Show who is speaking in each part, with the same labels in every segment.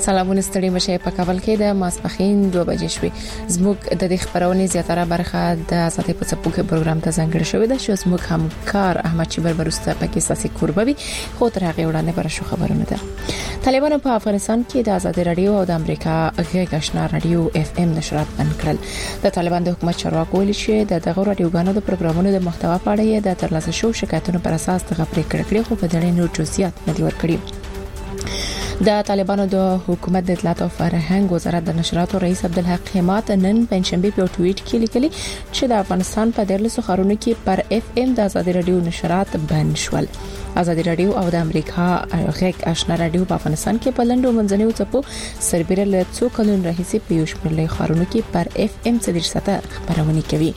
Speaker 1: سلامونه ستړي مشه په کابل کې د ماسپخین 2 بجې شوې. زموږ د دې خبرونه زیاتره برخه د آزادۍ په څپو کې پروګرام ته ځانګړې شوې ده چې زموږ همکار احمد چیبر برسته پکې ساسي کوربوي خو تر هغه وړاندې پر شو خبرونه ده. طالبانو په افغانستان کې د آزادۍ رادیو او د امریکا غږ آشنا رادیو اف ام نشرات بند کړل. د طالبان د حکومت چارواکو ویلي چې د دغه رادیوګانو د پروګرامونو د محتوا په اړه د ترلاسه شو شکایتونو پر اساس د غفلت کړکړې خو په دړې نور جزئیات نه دی ورکړي. د طالبانو د حکومت د اطلاعات او فرهنګ وزارت د نشراتو رئیس عبدالحق حماد نن پنځشنبه په ټویټ کې لیکلي چې د افغانستان په 13 ښارونو کې پر اف ام د آزادۍ رادیو نشرات بند شول. آزادۍ رادیو او د امریکا غږ آشنا رادیو په افغانستان کې په لندو منځنیو څپو سربېره له څو کلونو راهیسې په یو شمېر ښارونو کې پر اف ام 30 خبرونه کوي.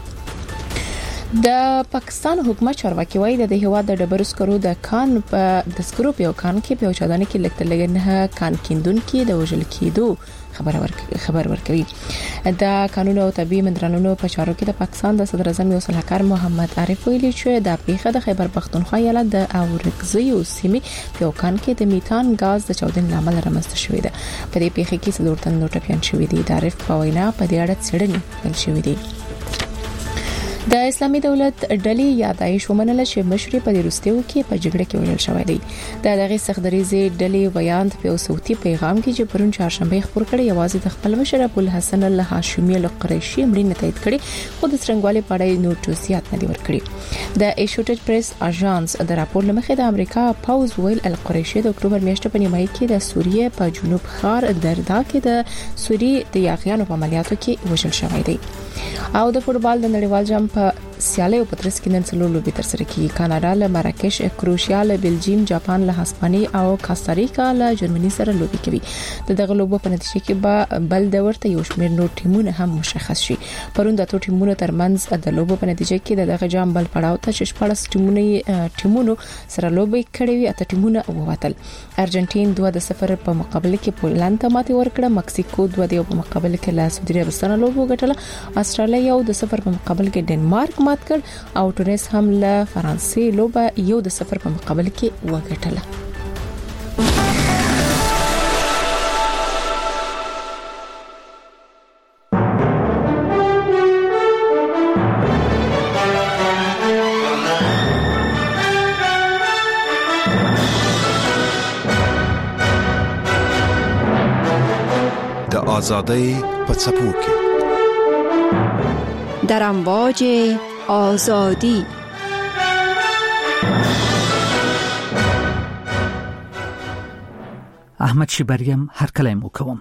Speaker 1: د پاکستان حکومت چارواکي وایي د هیواد د ډبرو سکرو د کان په د سکرو په کان کې په چادانه کې لګتلګنه کان کیندون کې د وژل کېدو خبر ورکوي. د قانون او طبي منځرانونو په چارو کې د پاکستان د صدر اعظم یو صلاحکار محمد عارف ویلي چې د پیښه د خیبر پختونخوا ایالت د اورګزیو سیمې په کان کې د میتان غاز د چاودنې لامل رامنځته شوې ده. په دې پیښه کې څلور تن ټپيان شوي دي. د عارف په وینا په دې اړه څېړنې پیل شوې دي. د اسلامي دولت ډلې یادایش ومنله چې مشري په روسیو کې په جګړه کې وژل شوی دی. د دغه سختدریزي ډلې بیان په صوتي پیغام کې چې پرون چهارشنبه خبر کړي یوازې د خپل مشر ابو الحسن الهاشمي القریشي مړینه تایید کړي خو د څنګهوالي په اړه نور جزئیات نه دي ورکړي. د ایشوټډ پریس اژانس د راپور لمخې د امریکا پاوز ویل القریشي د اکتوبر میاشتې په نیمایي کې د سوریې په جنوب ښار دردا کې د سوریې د یاغیانو په عملیاتو کې وژل شوی دی. او د فوټبال د نړیوال جام په سیالۍ په ترڅ کې نن څلور لوبې تر سره کیږي. کاناډا له مراکش، کروشیا له بلجیم، جاپان له هسپاني او کاستاریکا له جرمني سره لوبې کوي. دغه لوبو په نتیجه کې به بل د ورته یو شمېر نور ټیمونه هم مشخص شي. پرون د ټولو ټیمونو ترمنځ د لوبو په نتیجه کې دغه جام بل پړاو ته 14 ټیمونو سره لوبې کړې وي. اته ټیمونه ووتل. ارجنټین 2-0 په مقابله کې پولند ته ماتې ورکړه. مکسیکو 2-2 په مقابله کې له سعودي عربستان لوبو ګټله. استرالیا 1-0 په مقابله کې ډنمارک مات کړ او تونس هم له فرانسې لوبه 1-0 په مقابله کې وګټله.
Speaker 2: د آزادۍ په څپو کې
Speaker 3: در امواج آزادی.
Speaker 4: احمد شیبریم هر کله مو کوم.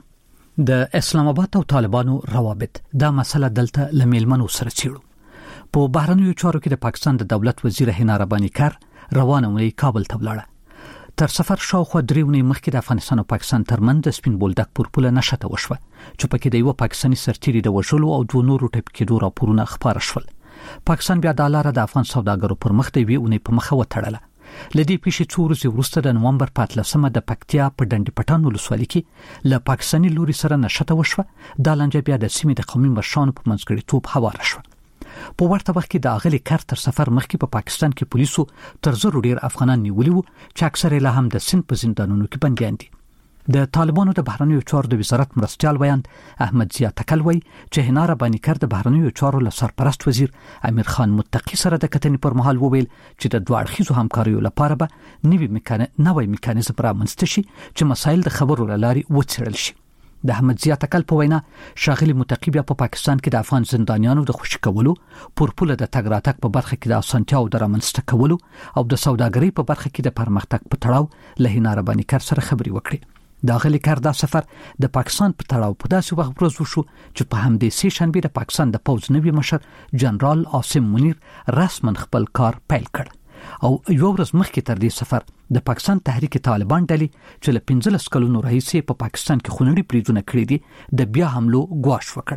Speaker 4: د اسلام آباد او طالبانو روابط دا مسله دلته لمیلمنو سره چیړو. په بهرنیو چارو کې د پاکستان د دولت وزیر حنا ربانی کار روانه وې کابل ته ولاړه. تر سفر شاوخوا 3 ونې مخکې د افغانستان او پاکستان ترمنځ د سپین بولدک پورپوله نشته وشوه چې پکې د یو پاکستاني سرتیري د وژلو او 2 نورو ټپ کېدو راپورونه خبر شول. پاکستان بیا د لاره د افغان سوداګرو پر مخ دی وی په مخه وتړله. لدی پیښې 2 ورځې وروسته د نومبر 14 د پکتیا په ډنډ پټان ولسوالۍ کې له پاکستاني لوري سره نشته وشوه. د لنجه بیا د سیمې د قومي مشرانو په منځګړیتوب هواره شوه. په ورته وخت کې د اغلی کار تر سفر مخکې په پاکستان کې پولیسو تر 100 ډیر افغانان نیولي وو چې اکثره له هم د سند په زندانونو کې بنديان دي. د طالبانو د بهرنیو چارو د وزارت مرستيال ویاند احمد ضیا تکلوي چې حنا ربانی کار د بهرنیو چارو له سرپرست وزیر امیر خان متقی سره د کتنې پر مهال وویل چې د دوه اړخیزو همکاریو لپاره به نوې میکانیزم رامنځته شي چې مسایل د خبرو لاري وڅېړل شي. د احمد ضیا تکل په وینا شاغلی متقی بیا په پاکستان کې د افغان زندانیانو د خوشی کولو، پورپوله د تګ راتګ په برخه کې د اسانتیاو د رامنځته کولو او د سوداګرۍ په برخه کې د پرمختګ په تړاو له حنا ربانی کار سره خبري وکړي. د اغلی کار دا سفر د پاکستان په تړاو په داسې وخت ورځ وشو چې په همدې سه شنبه د پاکستان د پوز نوي مشر جنرال عاصم منیر رسمن خپل کار پیل کړ. او یو ورځ مخکې تر دې سفر د پاکستان تحریک طالبان ډلې چې له 15 کلونو راهیسې په پاکستان کې خونړي بریدونه کړي دي د بیا حملو غواش وکړ.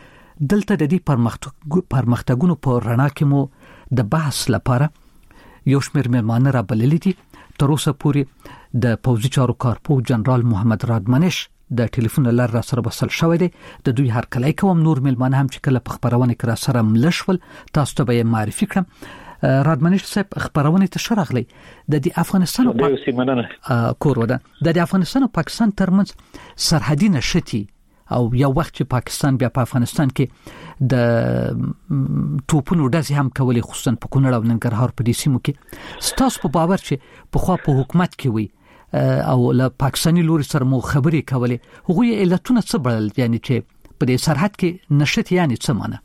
Speaker 4: دلته د دې پرمختګونو په رڼا کې مو د بحث لپاره یو شمېر مېلمانه را بللي دي. تر اوسه پورې د پوځي چارو کارپو جنرال محمد رادمنش د ټلیفون لار را سره وصل شوی دی. د دوی هر کله کوم نور مېلمانه هم چې کله په خبرونه کې را سره ملشول تاسو ته به معرفي کړم. رادمنش صاحب خبرونه ته شرغلی د افغانستان او کور ودا د افغانستان او پاکستان ترمنځ سرحدي نشتی او یو وخت چې پاکستان بیا په افغانستان کې د توپونو ډزې هم کولې خصوصا په کونړ او ننګرهار په دې سیمو کې ستاسو په باور چې په خوا په حکومت کې وي او له پاکستاني لوري سره مو خبرې کولې هغه علتونه څه بلل یعنی چې په دې سرحد کې نشتی یعنی څه معنی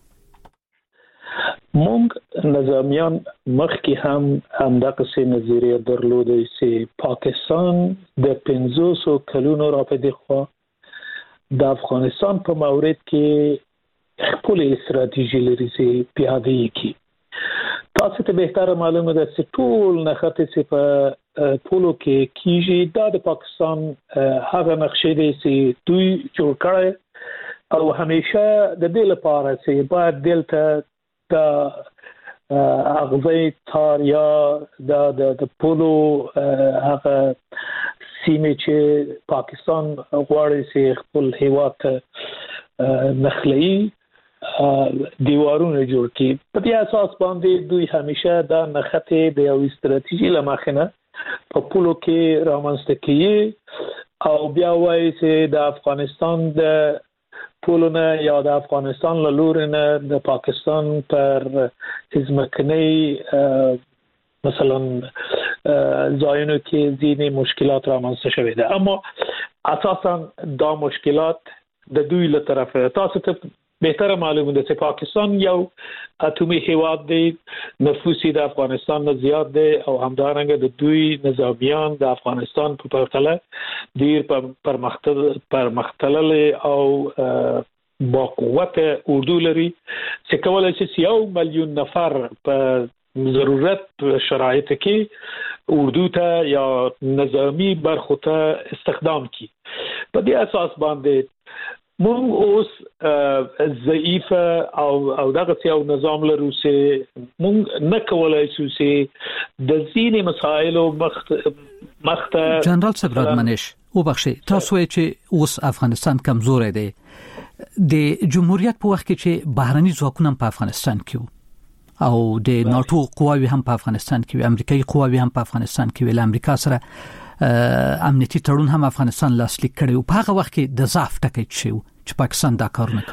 Speaker 5: مونږ نظامیان مخکې هم دغه څه نظریه درلوده چې پاکستان د 500 کلونو راپدې خو د افغانستان په مورد کې خپل استراتیژي لري چې پیاده کی تاسو ته به معلومه ده چې ټول نخته چې په پولو کې کیږي د پاکستان هغه نقشې دي چې دوی جوړ کړي او همیشه د دې لپاره چې باید دلته د اغزی تار یا د پولو هغه سیمه چې پاکستان غواړي چې خپل هیواد نخلي دیوارونه جوړ کړي په دې اساس باندې دوی همیشه د نخته د یو استراتیژي لمخنه په پولو کې رامنځته کوي او بیا وایي چې د افغانستان د پولونه یا د افغانستان له لوري نه د پاکستان پر ځمکني مثلا ځایونو کې ځینې مشکلات رامنځته شوي دي اما اساسا دا مشکلات د دوی له طرفه تاسو ته بهتره معلومه ده چې پاکستان یو اتمی هیواد دی نفوس د افغانستان نه زیات دی او همدارنګه د دوی نظامیان د افغانستان په پرتله ډیر پرمختللي او با قوت اردو لري چې کولای شي 1 میلیون نفر په ضرورت شرایط کې اردو ته یا نظامی برخو ته استخدام کی په دې اساس باندې مونږ اوس ضعیف او دغه یو نظام لرو چې مونږ نه کولای شو چې د ځینې مسایلو مخته
Speaker 4: جنرال صبراد منش او بخشي تاسو چې اوس افغانستان کمزور دی د جمهوریت په وخت کې چې بهرني ځواکونه په افغانستان کې او د ناتو قواوی هم په افغانستان کې وي امریکایي قواوی هم په افغانستان کې وي امریکا سره امنیتي تړون هم افغانستان لاسلیک کړی او په هغه وخت کې د ضعف ټکی شو چې پاکستان دا کارونه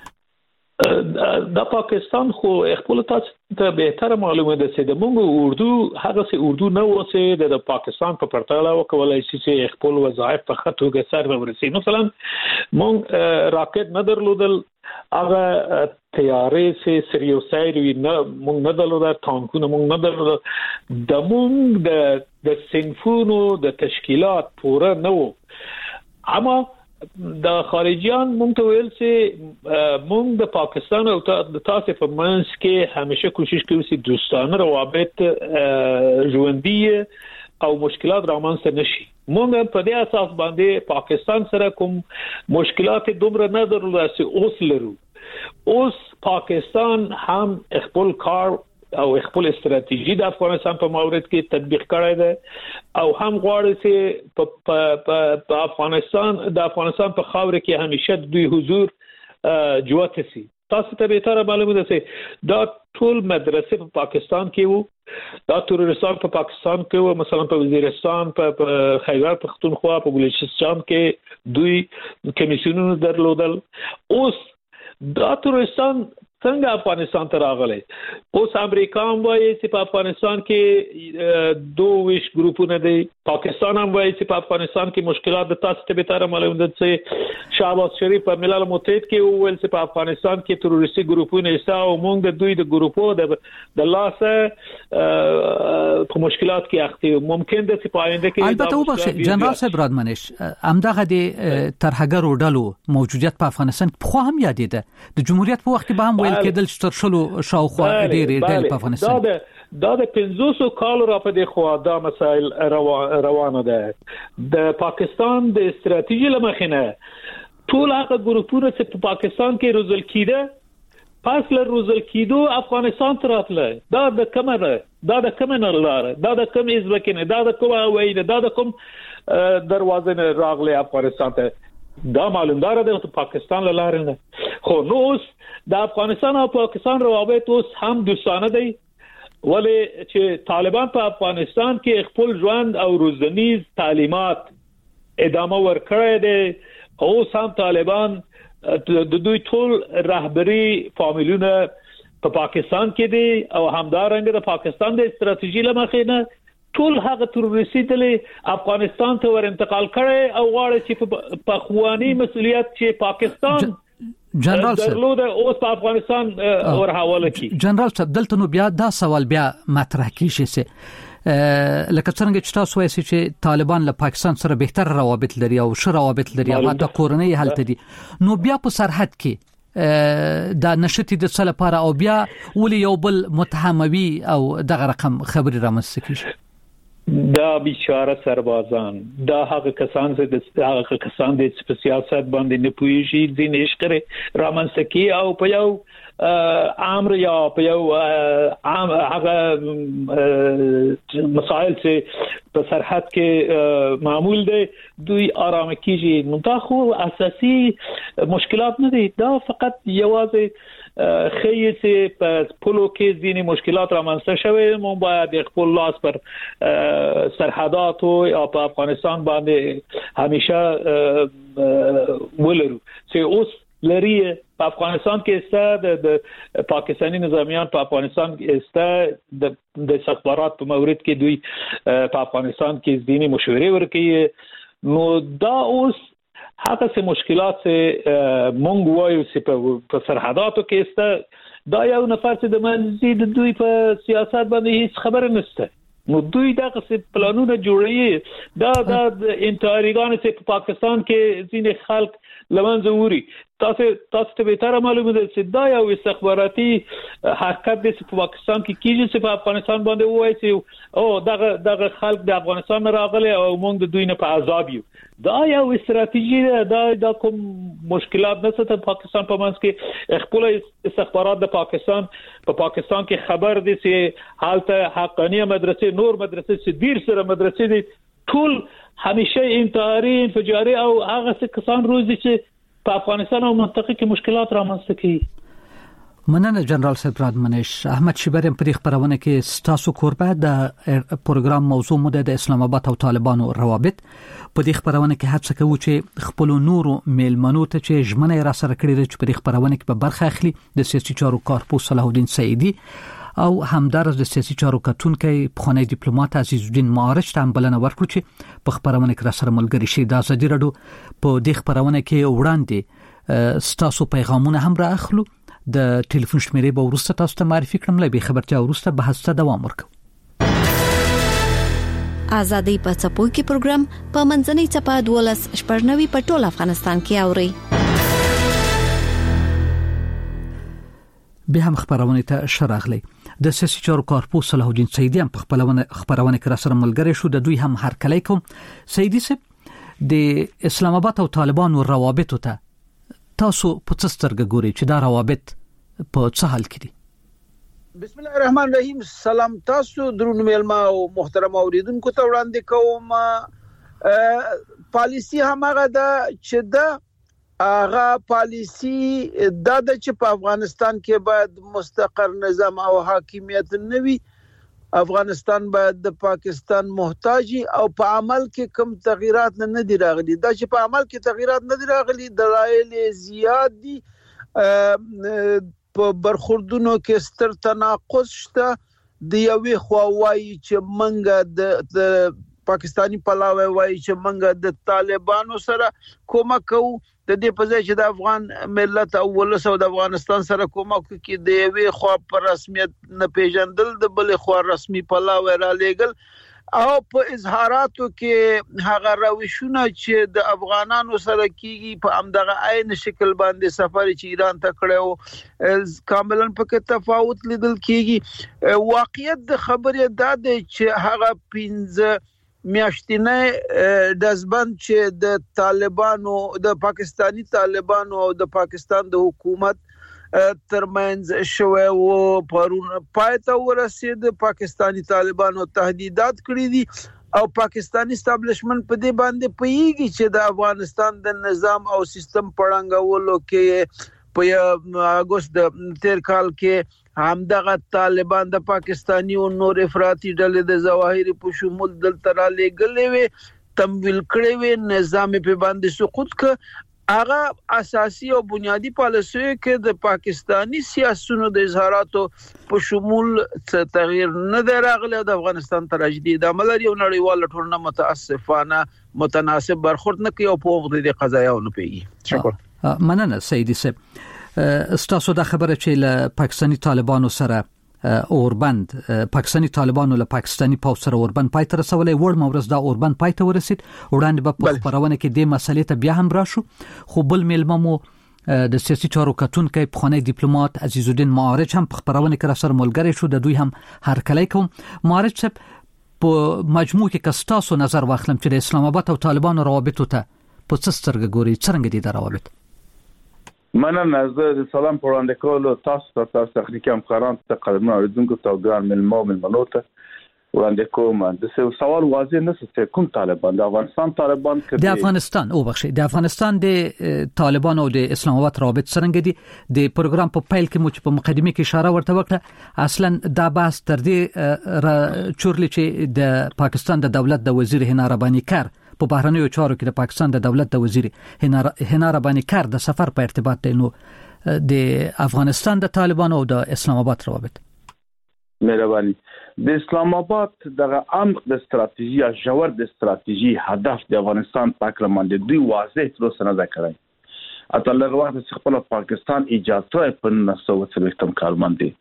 Speaker 4: کوي
Speaker 5: د پاکستان خو خپل تاسو ته به معلومه ده چې د مونږ اردو هغه سي اردو نه وسه د پاکستان په پرتله وکولای شي چې خپل وظایف په خطو کې سر ورسي مثلا مونږ راکټ نه درلودل هغه تیارې سه سریوسایری نه مونږ نه درلودل ټانکونه مونږ نه درلودل د مونږ د صنفونو د تشکیلات پوره نه وو اما د خارجيان مونږ ته ویل چې مونږ د پاکستان او د تاسو په منځ کې همیشه کوشش کوو چې دوستانه روابط ژوندۍ او مشکلات رامنځته نشي مونږ په دې اساس باندې پاکستان سره کوم مشکلات دومره نه درلوده چې اوس لرو اوس پاکستان هم خپل کار او خپل استراتیژي د افغانستان په مورد کې تطبیق کړی دی او هم غواړي چې په افغانستان په خاور کې همیشه دوی حضور جوت سي تاسو ته به تر معلومه ده چې دا ټول مدرسې په پاکستان کې وو دا ترورستان په پاکستان کې وو مثلا په وزیرستان په خیبر پختونخوا په بلوچستان کې دوی کمیسیونونه درلودل اوس دا ترورستان څنګه افغانستان ته راغلي اوس امریکا هم وایي چې په افغانستان کې 22 ګروپونه دي پاکستان هم وایي چې په افغانستان کې مشکلات د تاسو ته به تر معلوم ده چې شهباز شریف په ملل متحد کې وویل چې په افغانستان کې تروریستي ګروپونه ایسا او موږ د دوی د ګروپو د لاسه په مشکلات کې اخته ممکن ده چې په آینده کې
Speaker 4: البته وبخښه جنرال صاحب رادمنش امدغه د ترهګرو ډلو موجودیت په افغانستان خو هم یادېده د جمهوریت په وخت کې به هم کېدل چې تر شلو شاوخوا ډېرې ډېر په افغانستان
Speaker 5: دا د 500 کال را په خو دا مسائل روانه ده د پاکستان د استراتیژي لمخینه ټول هغه ګروپونه چې په پاکستان کې روزل کیده پس له روزل کیدو افغانستان ته راتله دا د کومه لاره دا د کوم ازبکینه دا د کومه وایي دا د کوم دروازه نه راغله افغانستان ته دا معلومدار ده چې پاکستان لاره نه خو نو د افغانستان او پاکستان روابط اوس هم دوستانه دي ولې چې طالبان په افغانستان کې خپل ژوند او روزنیز تعلیمات ادامه ورکړي دي او سم طالبان د دوی ټول رهبری فامیلونه په پاکستان کې دي او همدارنګه د پاکستان د استراتیژي لمخې نه ټول هغه تروریستي ډلې افغانستان ته ور انتقال کړي او غواړي چې په خواني مسولیت چې پاکستان جنرال درلود اوس په افغانستان ور حواله کی.
Speaker 4: جنرال صاحب دلته نو بیا دا سوال بیا مطرح کیږي چې لکه څنګه چې تاسو وایي چې طالبان له پاکستان سره بهتر روابط لري او ښه روابط لري او د کورنۍ حالت دي نو بیا په سرحد کې دا نشتی د څه لپاره او بیا ولې یو بل متهموي او دغه رقم خبري رامنځته کیږي؟
Speaker 5: دا بیچاره سربازان دا هغه کسان چې په سیاست باندې نه پوهیږي ځین عشق رامنځته کی او په یو امر یا په یو عام هغه مسائل چې په سرحد کې معمول دي دوی آرام کیږي نو دا خو اساسي مشکلات نه دي دا فقط یوازې خیسه په پلو کې ځینې مشکلات رامنځته شوي مو باید خپل لاس پر سرحدات او په افغانستان باندې همیشه ولرو چې اوس لري په افغانستان کې است د پاکستاني نظامیان په افغانستان کې است د استخبارات په مورد کې دوی په افغانستان کې ځینې مشورې ورکوي نو دا اوس هغه څه مشکلات چې مونږ وایو چې په سرحداتو کې است دا یو نفر چې د منځي د دوی په سیاست باندې هیڅ خبره نشته نو دوی دغه څه پلانونه جوړوي دا د انتحاریګان چې په پاکستان کې ځینې خلک لمنځه وړي تاسو ته به تر معلومه ده چې دا یو استخباراتي حرکت د پاکستان کې کیږي چې په افغانستان باندې وایي چې او دغه خلک د افغانستان راغلي او موږ د دوی نه په عذاب یو دا یو استراتیژي ده دا کوم مشکلات نشته ته پاکستان په منځ کې خپل استخبارات د پاکستان کې خبر دي چې حالته حقانيه مدرسې نور مدرسې چې ډیر سره مدرسې دي ټول همیشه انتحاري انفجاري او هغه کسان روزي چې په افغانستان او منطقه کې مشکلات رامنځته کوي.
Speaker 4: مننه جنرال صاحب رادمنش احمد شیبرم په خبرونه کې ستاسو کوربه د پروګرام موضوع مو د اسلام آباد او طالبانو روابط په دې خبرونه کې هڅه کوو چې خپل نورو میلمنو ته چې ژمنه را سره کړی چې په دې خبرونه کې به برخه اخلي د سیاسي چارو کارپوس صلاح الدین سعیدی او همدارس د سیاسي چارو کتونکو پخوانی ډیپلوماټ عزیز الدین معارج ته بلنه ورکړو چې په خبرونه کې را سره ملګری شي د ازادي رادیو په دې خبرونه کې وړاندې ستاسو پیغامونه هم را اخلو د ټلیفون شمیرې به ورسته تاسو ته معرفي کړم لبي خبرتیا ورسته بحث ته دوام ورکړو.
Speaker 3: ازادي په څپو کې پروګرام په منځنۍ چپه 12 په ټول افغانستان کې اوري.
Speaker 4: به هم خبرونه ته شراغلي د سیاسي چارو کارپوس صلاح الدین سعیدی هم په خبرونه کې را سره ملګری شو د دوی هم هر کله کوم سعیدی صاحب د اسلام آباد او طالبانو روابط ته تاسو په څه سترګه ګورئ چې دا روابط په څه حال کې دي؟
Speaker 6: بسم الله الرحمن الرحیم. سلام تاسو درنو میلمه او محترم اوریدونکو ته وړاندې کوم. پالیسی همغه ده چې دا هغه پالیسی د چې په افغانستان کې باید مستقر نظام او حاکمیت نوي افغانستان باید د پاکستان محتاجي او په عمل کې کم تغیرات نه دي راغلي دا چې په عمل کې تغیرات نه دي راغلي دلایل زیات دي په برخوردونو کې ستر تناقض شته د یوې خواوای چې منګه د پاکستانی پلاوی وای چې منګه د طالبانو سره کومک کوو د دې په ځای چې د افغان ملت او ولس او د افغانستان سره کومک کوي د یوې خوا پر رسمیت نه پیژندل د بل خوا رسمي پلاوی را لېګل او په اظهاراتو کې هغه روشونه چې د افغانانو سره کیږي په همدغه عین شکل باندې سفر چې ایران ته کړو کاملا په تفاوت لیدل کیږي. واقعیت د خبرې دا دی چې هغه 15 میاشتنه دزبند چې د طالبانو د پاکستانی طالبانو او د پاکستان د حکومت ترمنځ شوه او پرون پایته ورسید پاکستانی طالبانو تهدیدات کړی دي او پاکستانی استابلیشمنت په دې باندې پیږي چې د افغانستان د نظام او سیستم پړنګولو کې په اگست د تیر کال کې همدغه طالبان د پاکستاني او نور افراطي ډلې د ظواهري په شمول دلته را لېږلې وي تمویل کړې وي نظام په باندې سقوط ک هغه اساسي او بنیادی پالیسي کې د پاکستانی سیاسيونو د اظهاراتو په شمول تغییر نه دراغله د افغانستان تراژیدي د عمل یو نړیوال ټولنه متاسفانه متناسب برخورد نه کوي او په وخت د قضایاونو پیږي.
Speaker 4: شکر. مننه سیدی صاحب. ستاسو د خبره چې له پاکستانی طالبانو سره اوربند پاکستانی طالبانو له پاکستانی پوځ سره اوربند پای ته رسولې وړ مورز دا اوربند پای ته ورسید وړاندې په خبرونه کې د مسلې ته بیا هم راشو خو بل ملممو د سیاسي چارو کتونکو په خانه ډیپلوماټ عزیز الدین معارج هم په خبرونه کې را سره ملګری شو د دوی هم هرکلی کوم. معارج صاحب په مجموع کې کستاسو نظر واخلم چې د اسلام آباد او طالبانو روابط ته په څه سترګه ګوري څنګه دي دا روابط؟
Speaker 7: مننه زه سلام په وړاندې کولو تاسو تخنیکی همکاران ته قدرمن اوریدونکو ته ګران ملمنو ته وړاندې کوم. د سوال واضح نه څه کوم طالبان د افغانستان طالبان کې
Speaker 4: د افغانستان او بخښي د افغانستان د طالبان او د اسلام آباد روابط څنګه دي؟ د پروګرام په پیل کې مو په مقدمه کې اشاره ورته وکړه اصلا دا بحث تر دې چورلی چې د پاکستان د دولت د وزیر حنا ربانی کار په بهرنیو چارو کې د پاکستان د دولت د وزیر حنا ربانی کار د سفر په ارتباط دی نو د افغانستان د طالبانو او د اسلام آباد روابط.
Speaker 7: مهرباني. د اسلام آباد دغه عمق د استراتیژي او جوړ د استراتیژي هدف د افغانستان پاکلمان د دوی واضح تر اوسه نه کړی. اته لږ وخت چې خپل پاکستان اجازه په 1940 کال باندې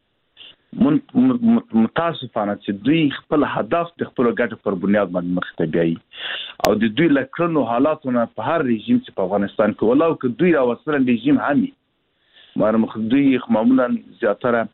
Speaker 7: متاسفانه چې دوی خپل هدف د خپل ګټو پر بنیاد باندې مخ ته بیایي او د دوی لکرنو حالاتونه په هر رژیم چې په افغانستان کې ولاو کې دوی راوصل رژیم همي مخ دوی معمولا زیاتره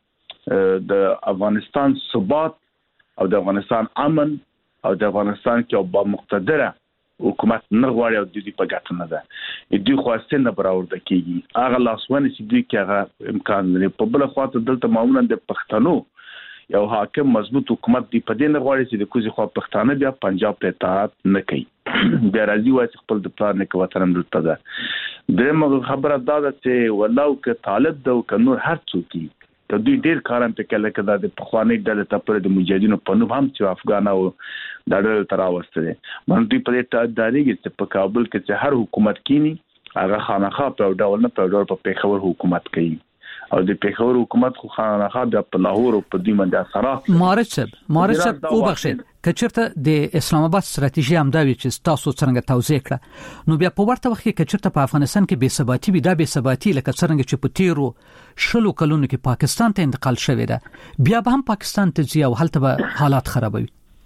Speaker 7: د افغانستان ثبات او د افغانستان امن او د افغانستان کې با مقتدره حکومت نه غواړي او د دې په ګټه نه ده دوی خواسته نه براورده کیږي هغه لاسونه چې دوی کې هغه امکان لري په بل خواته دلته معمولا د پښتنو یو حاکم مضبوط حکومت دی په دې نه غواړي چې د کوزي خوا پښتانه بیا پنجاب ته اطاعت نه کوي بیا راځي وایي خپل د پلان نه کوي ترم دلته ده دغه خبره دا ده چې ولاو کې طالب ده او نور هر څوک ته دوی ډیر کارم په کله کې د پخوانی ډله ته پر د مجاهدینو په نوم هم چې افغان او د ډله تراوسته دي باندې په دې تدارېږي چې په کابل کې چې هر حکومت کینی هغه خانخا په ډول نه په ډول په پیښور حکومت کوي او د پیښور حکومت خو خانخا د لاهور او په دې باندې اثرات
Speaker 4: مارچ او بخښه کچرته د اسلام آباد ستراتیژي هم دا وی چې تاسو څنګه توضیح کړه نو بیا په ورته وخت کې کچرته په افغانستان کې بې ثباتی وي دا بې ثباتی لکه څنګه چې په تیرو شلو کلونو کې پاکستان ته انتقال شوی ده بیا به هم پاکستان ته ځي او هلته به حالات خرابوي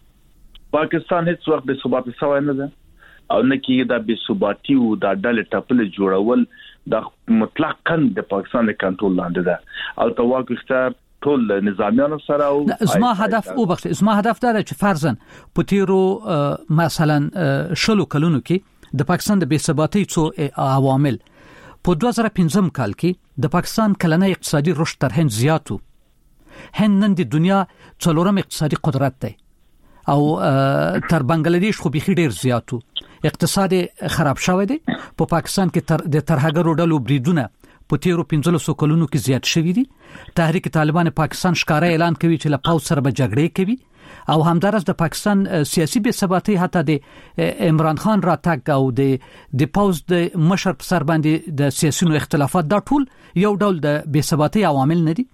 Speaker 7: پاکستان هیڅ وخت بې ثباتی شوی نه ده او نه کې دا بې ثباتی او د ډلې ټاپل جوړول د مطلقاً د پاکستان د کنټرول لاندې ده او تواک اختیار ټول نظامیانو سره او
Speaker 4: زما هدف دا چې فرضاً په تیرو مثلا شلو کلونو کې د پاکستان د بې ثباتی څو عوامل په 2015 کال کې د پاکستان کلنۍ اقتصادي رشد تر هند زیاتو هند نن د دنیا څلورم اقتصادي قدرت دی او تر بنگلاديش خو بيخي ډیر زیاتو اقتصاد خراب شوی دی په پاکستان کې د ترهګرو ډلو بریدونه په تیرو 15 کلونو کې زیات شوی دي تحریک طالبان پاکستان ښکارا اعلان کوي چې له پاوځ سره به جګړې کوي او همدارس د پاکستان سیاسي بې ثباتی حتی د عمران خان راتګ او د پاوځ د مشر په سر باندې د سیاسيونو اختلافات دا ټول یو ډول د بې ثباتی عوامل نه دي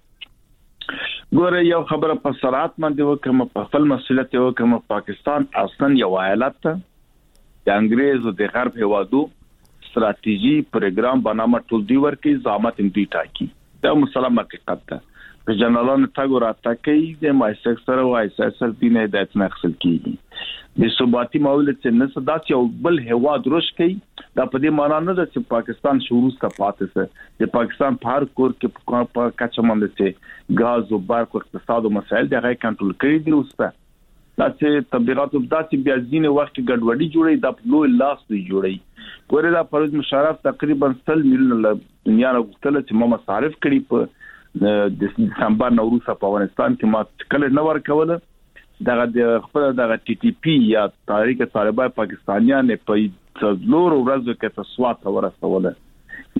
Speaker 7: ګوره یو خبره په صراحت باندې وکم په خپل مسؤلیت وکم پاکستان اصلا یو ایالت ته د انګريز او د غرب هوادو استراتیژي پروګرام بنامه ټول دی ورکی ضامت اندی ټاکی دا مسلم حقیقت ده په جنرالانو تاګو راټاکي د مایسک سره وای سر دینه د اتنخل کیږي د ثباتی مولد چې نسدات یو بل هواد روش کوي دا په دې معنی نه ده چې پاکستان شروع کا پاتې سه د پاکستان په هر کور کې په کچمند چې غاز او برق او اقتصاد او مسائل دغه کنټرول کړی دي اوسه دا چې تبلیغات او داسې بیا ځینې وخت ګډوډي جوړي د لوی لاس دی جوړي ګوره دا پروژه مشارف تقریبا 100 میلیون دنیا غوښتل چې ما مصارف کړي په د دسمبر نوروز په افغانستان کې ما کله نه ورکول دغه د خپل دغه ټي ټي پی یا تحریک طالبان پاکستانیان په څلور ورځو کې تسوات ورسوله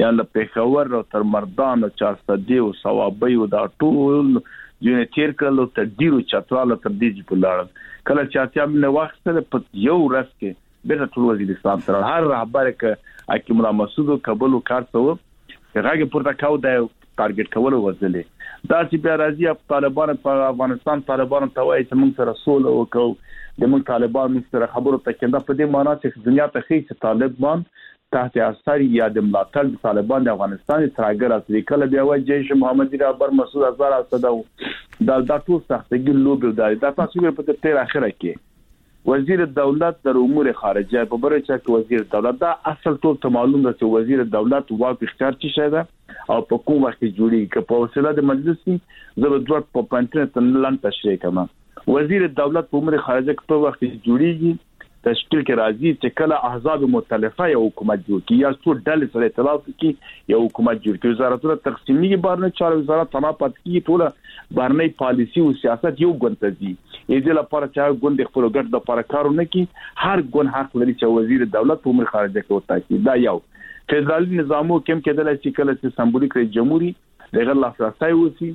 Speaker 7: یا له پیښور او تر مردان او چارسدي او ثوابي او دا ټول یو تیر کلو تر ډیرو چتراله تر دې په لاړ کله چې اتیا منه وخت سره په یو ورځ کې بیرته ټول وزیرستان تر هر رهبر کې حکیم الله مسعود کابل کار څو هغه پورته کاو د ټارګټ کول وځلې دا چې بیا راځي طالبان په افغانستان طالبان ته وایي چې موږ سره سول وکاو د موږ طالبان سره خبرو ته کېنده په دې معنی چې دنیا ته خي چې طالبان تحت اثر یا د ملاتړ طالبان د افغانستان ترګر اصلي کله بیا وایي جيش محمدي رهبر مسعود هزار اسد دا ټول سختګي لوب دا تاسو په تیر اخره کې وزیر دولت در امور خارجه په بره چې وزیر دولت دا اصل ټول ته معلوم ده چې وزیر دولت واک اختیار چی شه ده او په کوم وخت جوړي کې په وسیله د مجلسي زبر دوه په پنځه تنلان تشریح کما وزیر دولت په امور خارجه کې په وخت جوړيږي تشکیل کې راځي چې کله احزاب مختلفه یو حکومت جوړ کی یا څو ډلې سره ائتلاف کی یو حکومت جوړ کی وزارتونه تقسیمي بارنه چار وزارت تناپات کی ټول بارنه پالیسی او سیاست یو ګونتزي دې لپاره چې ګوند خپل ګټ د لپاره کارونه کوي هر ګوند حق لري چې وزیر دولت په امور خارجه کې وتا کی دا یو فدرالي نظامو کوم کېدل چې کله چې سمبولیک رئیس جمهوریت دغه لاسرسي وسی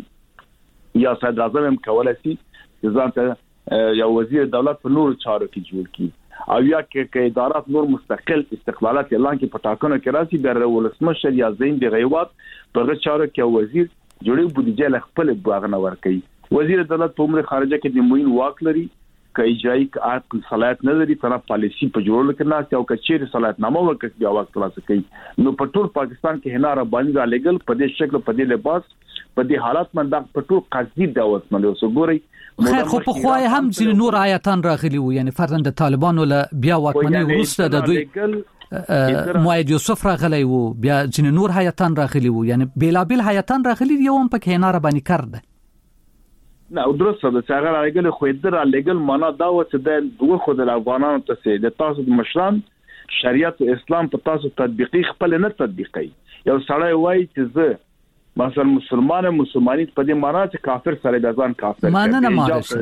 Speaker 7: یا صدر اعظم هم کولای شي چې ځان یا وزیر دولت په نور چارو کې جوړ کی او یا کې ادارات نور مستقل استقلالات اعلان کې پټاکنه کې راځي د ولسمشر یا زین د غیوات په چارو کې وزیر جوړي بودیجه له خپل باغنه ور کوي وزیر دولت په امور خارجه کې د موین واک لري کې اجرایی عقل صلاحیت نه لري تر پالیسی په جوړول کې نه او کچېر صلاحیت نامه ورکړي بیا واک ترلاسه کوي نو په ټول پاکستان کې هناره باندې را لګل په دې شکل په دې لباس په دې حالات باندې په ټول قضیه دعوت منلو سو ګوري
Speaker 4: خیر خو په خوای هم ځین نور آیاتان راغلي وو یعنی فرضاً د طالبانو له بیا واکمنۍ وروسته د دوی موعد یوسف راغلی وو بیا ځین نور آیاتان راغلي وو یعنی بیلابل آیاتان راغلي یو هم په هناره باندې کړد
Speaker 7: نه درسته د څنګه راغلی خو در لګل معنا دا و چې د دوه خو د افغانانو ته سي د تاسو د مشران شریعت او اسلام په تاسو تطبیقي خپل نه تطبیقي یو سړی وایي چې زه مثلا مسلمانیت په دې معنا چې کافر سره د ځان کافر
Speaker 4: معنا نه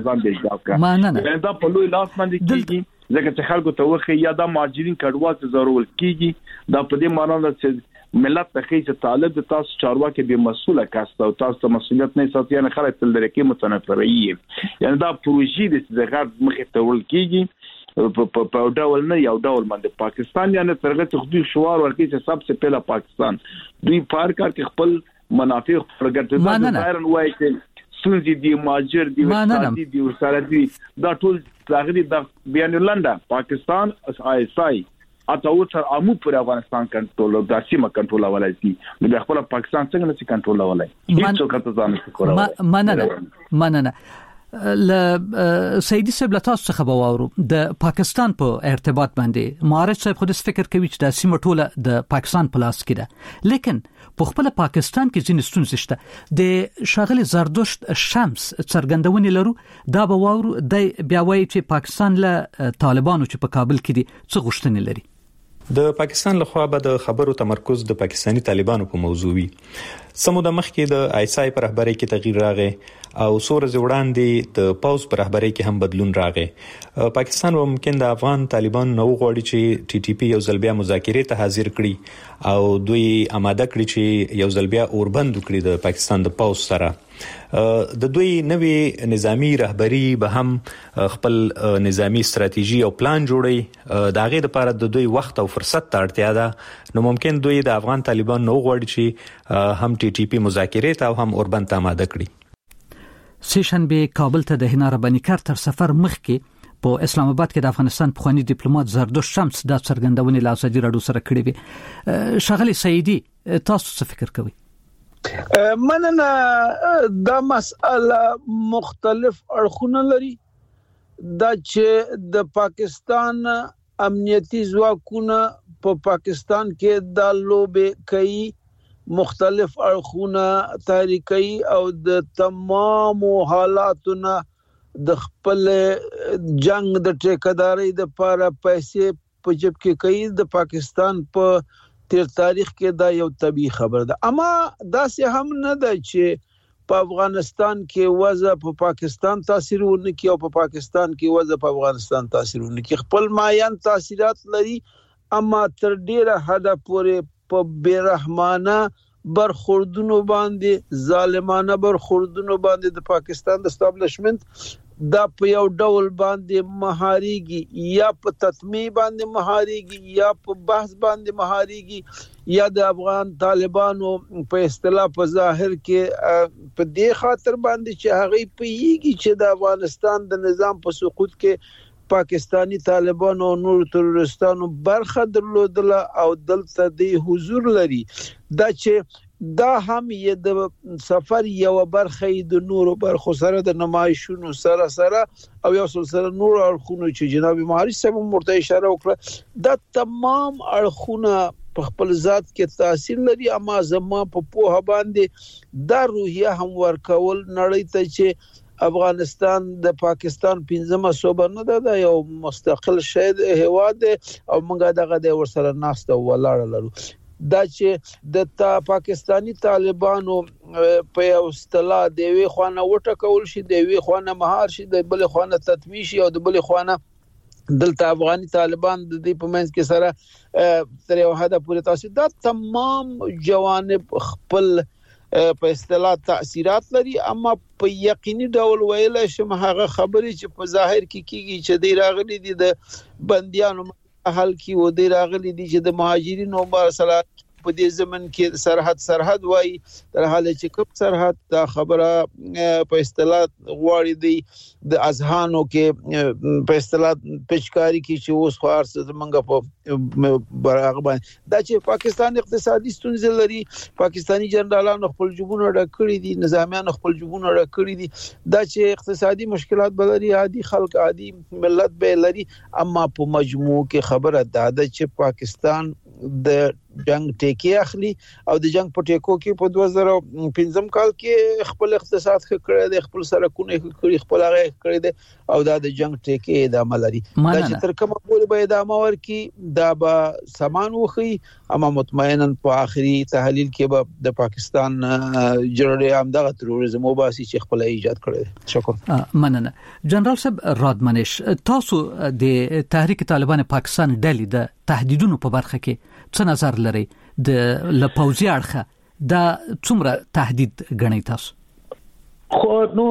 Speaker 4: معنا
Speaker 7: دا په لوی لاس باندې کیږي ځکه چې خلکو ته وخی یا د مهاجرین کډوال ته ضرورت کیږي دا په دې معنا چې ملت ته چې طالب د تاسو چارواکي به مسؤله کاسته او تاسو مسؤلیت نه ساتي نه خلک تل درکې متنفري یعنی دا پروژې د زغر مخې ته ول کیږي په ډول نه یو ډول باندې پاکستان یعنی ترغه تخدي شوار ورکی چې سبسه پهلا پاکستان دوی پار کار کې خپل منافع پرګټل دا بایرن وایي چې سونځي دی ماجر دی وسادي دی ورسره دی دا ټول ځاګړي د بیان لنډه پاکستان آی اته اوتر امو پر افغانستان کنټرول او داسمه کنټرول ولای شي د خپل پاکستان څنګه نشي کنټرول ولای هیڅ څوک ته ځان نشي کولای
Speaker 4: مننه ل سیدی سبلتاس څخه باورو د پاکستان په ارتباط باندې معارض صاحب خود فکر کوي چې د سیمه ټوله د پاکستان په لاس کې ده لیکن په خپل پاکستان کې ځینې ستونزې شته د شاغلي زردشت شمس څرګندونې لرو دا باورو د بیا وایي چې پاکستان له طالبانو چې په کابل کې دي څه غوښتنې لري
Speaker 8: د پاکستان لخوا به د خبرو تمرکز د پاکستانی طالبانو په موضوع وي سمو د مخکې د آیسای پر رهبری کې تغییر راغی او سورز وړاندې د پاوز پر رهبری کې هم بدلون راغی پاکستان ممکن د افغان طالبان نو غواړي چې ټي ټي پی یو ځل بیا مذاکرې ته حاضر کړي او دوی آماده کړي چې یو ځل بیا اوربند وکړي د پاکستان د پاوز سره د دوی نوې نظامی رهبری به هم خپل نظامی ستراتیژي او پلان جوړي دا غي د لپاره د دوی وخت او فرصت ته اړتیا ده نو ممکن دوی د افغان طالبان نو غواړي چې هم ټي ټي پی مذاکرې ته او هم اوربند ته آماده کړي
Speaker 4: سیشنبه کابل ته د هناره بنی کار تر سفر مخکې په اسلام آباد کې د افغانستان پخوانی ډیپلوماټ زردشت شمس د څرګندونې له ازادي راډیو سره کړې وي شغله سیدی تاسو څه فکر کوئ
Speaker 6: مننه دا مسأله مختلف اړخونه لري دا چې د پاکستان امنیتي ځواکونه په پاکستان کې د لوبې کوي مختلف اړخونه تحریکي او د تمام حالاتونه د خپل جنگ د ټیکداري د لپاره پیسې په جيب کې کوي د پاکستان په تیر تاریخ کې دا یو طبيعي خبر ده اما دا سه هم نه ده چې په افغانستان کې وضع په پاکستان تاثیر ورنکي او په پاکستان کې وضع په افغانستان تاثیر ورنکي خپل مایان تاثیرات لري اما تر ډیره حد پورې په بیرحمانه برخوردونو باندې ظالمانه برخوردونو باندې د پاکستان د اسټابلیشمنت دا په یو ډول باندې مهاریږي یا په تطمیع باندې مهاریږي یا په بحث باندې مهاریږي یا د افغان طالبانو په اصطلاح په ظاهر کې په دې خاطر باندې چې هغه پیږي چې د افغانستان د نظام په سقوط کې پاکستانی طالبانو او نور تروریستانو برخه درلودله او دلته د حضور لري دا چې دا هم یې د سفر یو برخه د نورو برخو سره د نمایشونو سره او یو سلسله نور اړخونو چې جناب مهاجر صاحب مرته اشاره وکړه دا تمام اړخونه په خپل ذات کې تاثیر لري اما زما په پوهه باندې دا روحیه هم ورکول نړۍ ته چې افغانستان د پاکستان 15مه صوبه نه ده یو مستقل شهید هواد او موږ دغه د ورسره ناسته ولاړ لرو دا چې د پاکستانی طالبانو په یو اصطلاح د وی خوانه وټکول شي د وی خوانه مهار شي د بل خوانه تطمیع شي او د بل خوانه دلته افغاني طالبان د دې په منځ کې سره تر یو حد پورې تاثیر دا تمام جوانب خپل په اصطلاح تاثیرات لري اما په یقیني ډول ویل شم هغه خبرې چې په ظاهر کې کیږي چې د راغلي دي د بنديانو حل کی و دی راغلي دي چې د مهاجرینو مراسلات په دې زمن کې سرحد وای تر حاله چې کوم سرحد دا خبره په اصطلاح غواړي دي د اذهانو کې په اصطلاح پچکاری کې چې اوس خار څه منګه په برابر باندې دا چې پاکستان اقتصادي ستونزې لري پاکستانی جنرالانو خپل جوبونه ډکړي دي نظامیان خپل جوبونه ډکړي دي دا چې اقتصادي مشکلات بلري عادي خلک عادي ملت به لري اما په مجموع کې خبره ده چې پاکستان د جنگ ټیکي اخلي او د جنگ په ټیکو کې په 2015 کال کې خپل اقتصاد کړی دی خپل سرکونه کړی خپل هغه کړی دی او دا د جنگ ټیکي ادامه لري دا چې تر کومه پورې به ادامه ورکي دا به سامان وخی اما مطمئنا په اخري تحلیل کې به د پاکستان جنرال امدغه تروریزم او باسي چې خپل ایجاد کړی شکر
Speaker 4: مننه جنرال صاحب رادمنش تاسو د تحریک طالبان پاکستان ډلې د تهدیدونو په برخه کې څه نظر لري د لپوزي اړخه دا څومره تهدید غنی تاسو
Speaker 5: خو نو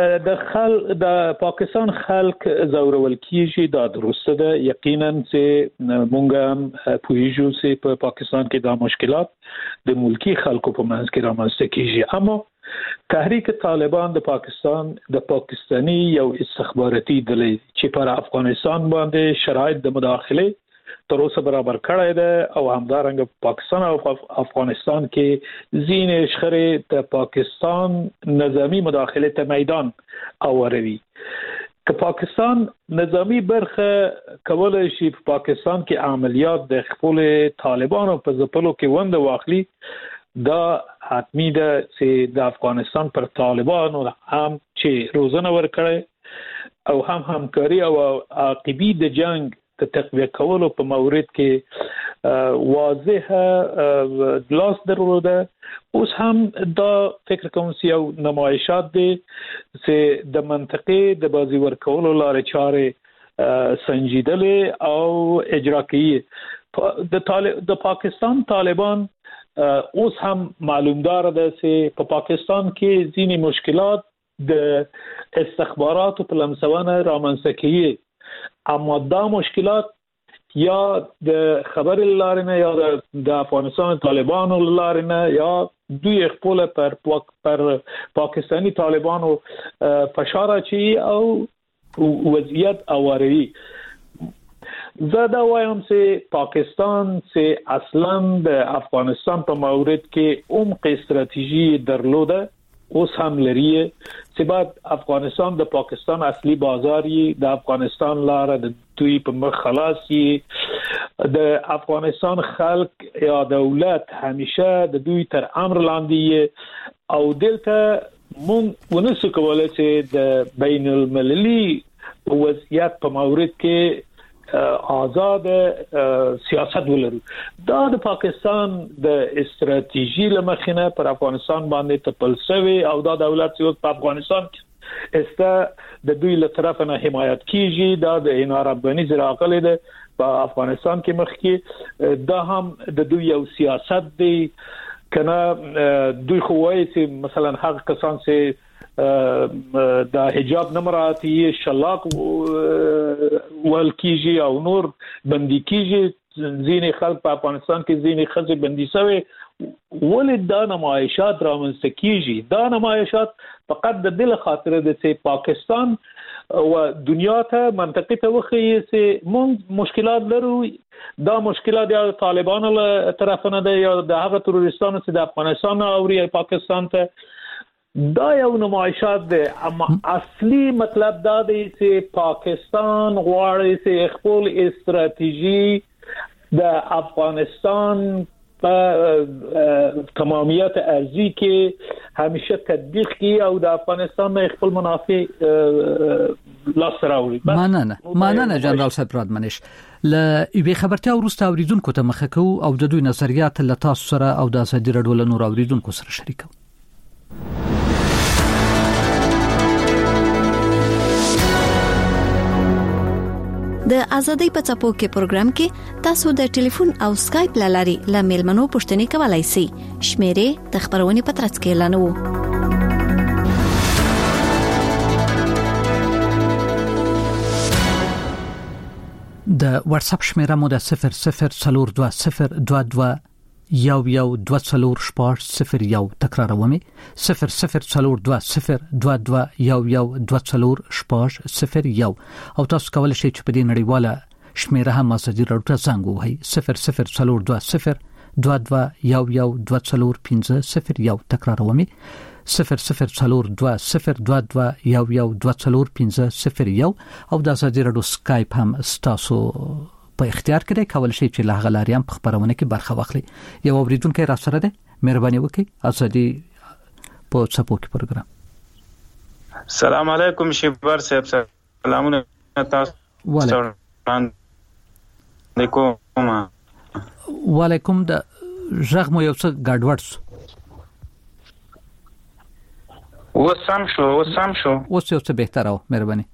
Speaker 5: د پاکستان خلک زورول کیږي دا درسته ده یقینا چې مونږ پوهیږو چې په پاکستان کې دا مشکلات د ملکی خلکو په منځ کې رامنځته کیږي اما تحریک طالبان د پاکستان د پاکستانی یو استخباراتي ډلې چې پر افغانستان باندې شرایط د مداخله تر اوسه برابر کړی ده او همدارنګه پاکستان او افغانستان کې زین شخړې د پاکستان نظامی مداخله ته میدان اوروي که پاکستان نظامی برخه کولای شي په پاکستان کې عملیات د خپل طالبانو په ځپلو کې وند واخلي دا حتمی ده چې د افغانستان پر طالبانو هم چې روزنه ورکړي او هم همکاري او عاقبي د جنگ د تقویه کولو په مورد کې واضحه لاس درلوده اوس هم دا فکر کوم چې یو نمایشات دي چې د منطقې د بازی ورکولو لارې چارې سنجیدلې او اجرا کیږي د پاکستان طالبان اوس هم معلومدار ده چې په پاکستان کې ځینې مشکلات د استخباراتو په لمسونه رامنځته کیږي اما دا مشکلات یا د خبر لارې نه یا د افغانستان طالبانو لارې نه یا دوی خپل پر پاکستانی طالبانو فشار اچي او وضعیت اوروي زدا وایم چې پاکستان چې اصلا د افغانستان په مورد کې عمق استراتیژي درلوده اوس هم لري چې بعد افغانستان د پاکستان اصلي بازاري د افغانستان لاره د دوی په مخ خلاصي د افغانستان خلک یا دولت همیشه د دوی تر امر لاندې او دلته مونږ ونسو کولای چې د بین المللي وضعیت په مورد کې آزاد سیاست ولرو دا د پاکستان د استراتیژي لمخینه پر افغانستان باندې تپلسوي او دا دولت چې په افغانستان د دوی له طرفه نه حمایت کیږي دا د اناره بني زراقله ده په افغانستان کې مخکې دا هم د دوی یو سیاست دی کنه دوی خو وایي چې مثلا هغه کسان چې د حجاب نمراتي شلاق ول کیږي او نور بندي کیږي ځینې خلک په افغانستان کې ځینې خزې بندي شوی ولې دا نمایشات رامنځته کیږي دا نمایشات فقط د بل خاطر د چې پاکستان او دنیا ته منطقي ته وخی چې مونږ مشکلات لرو دا مشکلات د طالبانو له طرف نه دی یا د هغه تروریستانو چې د افغانستان او پاکستان ته دا یو نمایشات دی اما اصلي مطلب دا دی چې پاکستان غواړي چې خپل استراتیژي د افغانستان په تمامیت ارضی کې همیشه تطبیق کی او د افغانستان نه خپل منافع لاس راوړي
Speaker 4: مننه جنرال صاحب رادمنش ل یوې خبرتیا ورسته اوریدونکو ته مخه کو او د دوی نظریات له تاسو سره او د ازادي رادیو له نور اوریدونکو سره شریکو
Speaker 3: د ازادۍ په څپو کې پروګرام کې تاسو د ټلیفون او سکایپ لاري لامل منو پښتني کولای شئ شمیرې د خبرونې پترڅ کې اعلانوو
Speaker 4: د واتس اپ شمیره مو د 00420222 1124 تکرارومې 00420222 او تاسو کولای شئ چې په دې نړیواله شمیره هم ازادي رادیو ته زنګ ووهئ 0042021124 تکرارومې 00420222 او د ازادي رادیو سکایپ هم تاسو په اختیار کې کول شي چې له غلاريام په خبرونه کې برخه واخلي یو اوریدونکو را سره ده مهرباني وکړئ ازادي په څپو کې پروګرام
Speaker 9: السلام علیکم شیبر صاحب سلامونه تاسو
Speaker 4: وعلیکم د ژغ مو یو څه ګډوډ
Speaker 9: وسام شو
Speaker 4: اوس یو څه بهتر او مهرباني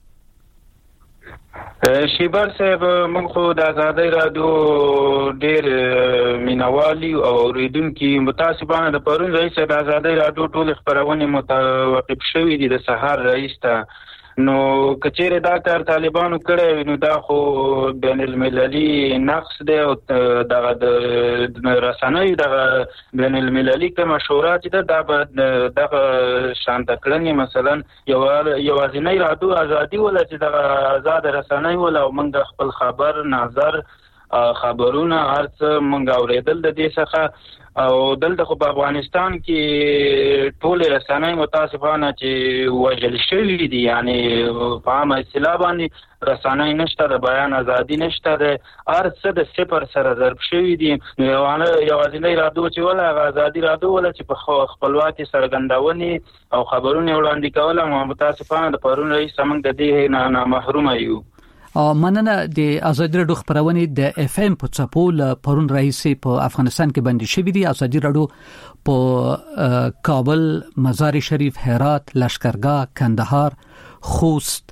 Speaker 9: شیبر صاحب موږ خو د ازادۍ رادیو ډېر مینوالي او اوریدونکو متاسفانه د پرون رئیس د ازادۍ رادیو ټول خبرونه متوقف شوې دي د سحر رئیس ته نو کچېره دا کار طالبانو کړی نو دا خو بین المللي نقص دی او دغه د رسنۍ دغه بین المللي کوم مشورات دي دغه شانت کړنې مثلا یوازینی رادیو ازادي ولا چې دغه آزاد رسنۍ ولا موږ خپل خبر نظر خبرونه هرڅ موږ اوریدل د دې څخه او دلته خو په افغانستان کې ټول رسنۍ متاسفانه چې وژل شوي دي یعنی په عامه اصطلاح باندې رسنۍ نشته د بیان ازادي نشته د هرڅ د صفر سره ضرب شوي دي یوازینی رادیو چې ولا ازادي رادیو ولا چې په خپلواکي څرګندونې او خبرونه وړاندې کول متاسفانه د پرون رئیس موږ د دې نه محروم یو
Speaker 4: مننه د ازادي رادیو خبرونه د اف ام په څپو ل پرون رئیس په افغانستان کې بندي شوې دي ازادي رادیو په کابل مزار شریف هرات لشکرګاه کندهار خوست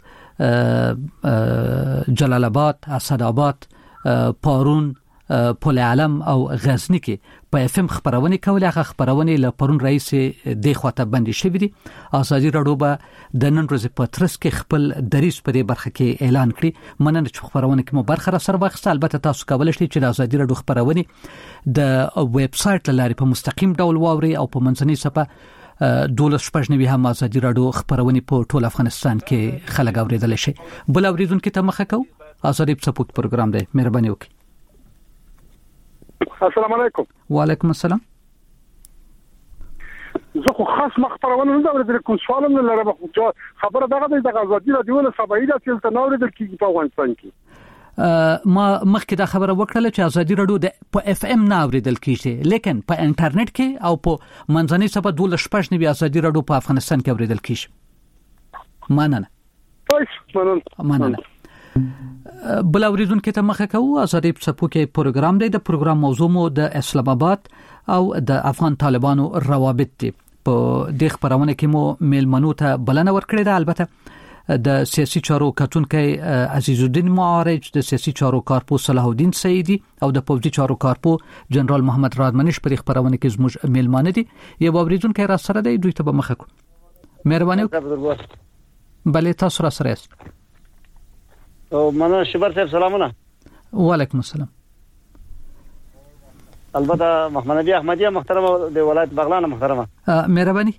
Speaker 4: جلال آباد اسداباد پارون پل علم او غزنی کې په اف ام خبرونه کولې هغه خبرونه ل پرون رئیس د خواته بندي شوې دي ازادي رادیو به د نن ورځې په ترڅ کې خپل دریس په دې برخه کې اعلان کړي مننه چې خبرونه کې مو برخه را سره واخیسته البته تاسو کولای شئ چې د ازادي رادیو خبرونه د ویب سټ لاري په مستقیم ډول واوري او په منځنۍ صفحه 12 هم ازادي رادیو خبرونه په ټول افغانستان کې خلک اوریدل شي بل اوریدونکو ته مخه کو ازادي سپورت پروګرام دی مهرباني وکړئ
Speaker 10: السلام علیکم
Speaker 4: وعلیکم السلام
Speaker 10: زه خو خاص مخبرونه نه اورېدل کوم سوال نه لرم خبره دغه د ازادي رادیو له سبعي د چې نه اورېدل کیږي په افغانستان کې
Speaker 4: ما مخکې دا خبره وکړه چې ازادي رادیو د په اف ام نه اوریدل کیږي لیکن په انټرنیټ کې او په منځنۍ صفحه 12 ازادي رادیو په افغانستان کې اوریدل کیږي مننه بل اوریدونکو ته مخه کوو ازادي په کې پروګرام دی د پروګرام موضوع مو د اسلام آباد او د افغان طالبانو روابط دی په د خبرونه کې مو میلمنو ته بلنه ورکړې ده. البته د سیاسي چارو کتونکي عزیز الدین معارج، د سیاسي چارو کارپو صلاح الدین سیدی او د پوځي چارو کارپو جنرال محمد رادمنش پر خبرونه کې زموږ میلمانه دي. یو اوریدونکو را سره دی، دوی ته به مخه کو. مهرباني. بله تاسو را سره است.
Speaker 11: او مننه شبر صاحب، سلامونه.
Speaker 4: وعلیکم السلام.
Speaker 11: البته محمد نبی احمدیه محترمه د ولایت بغلان محترمه.
Speaker 4: مهرباني.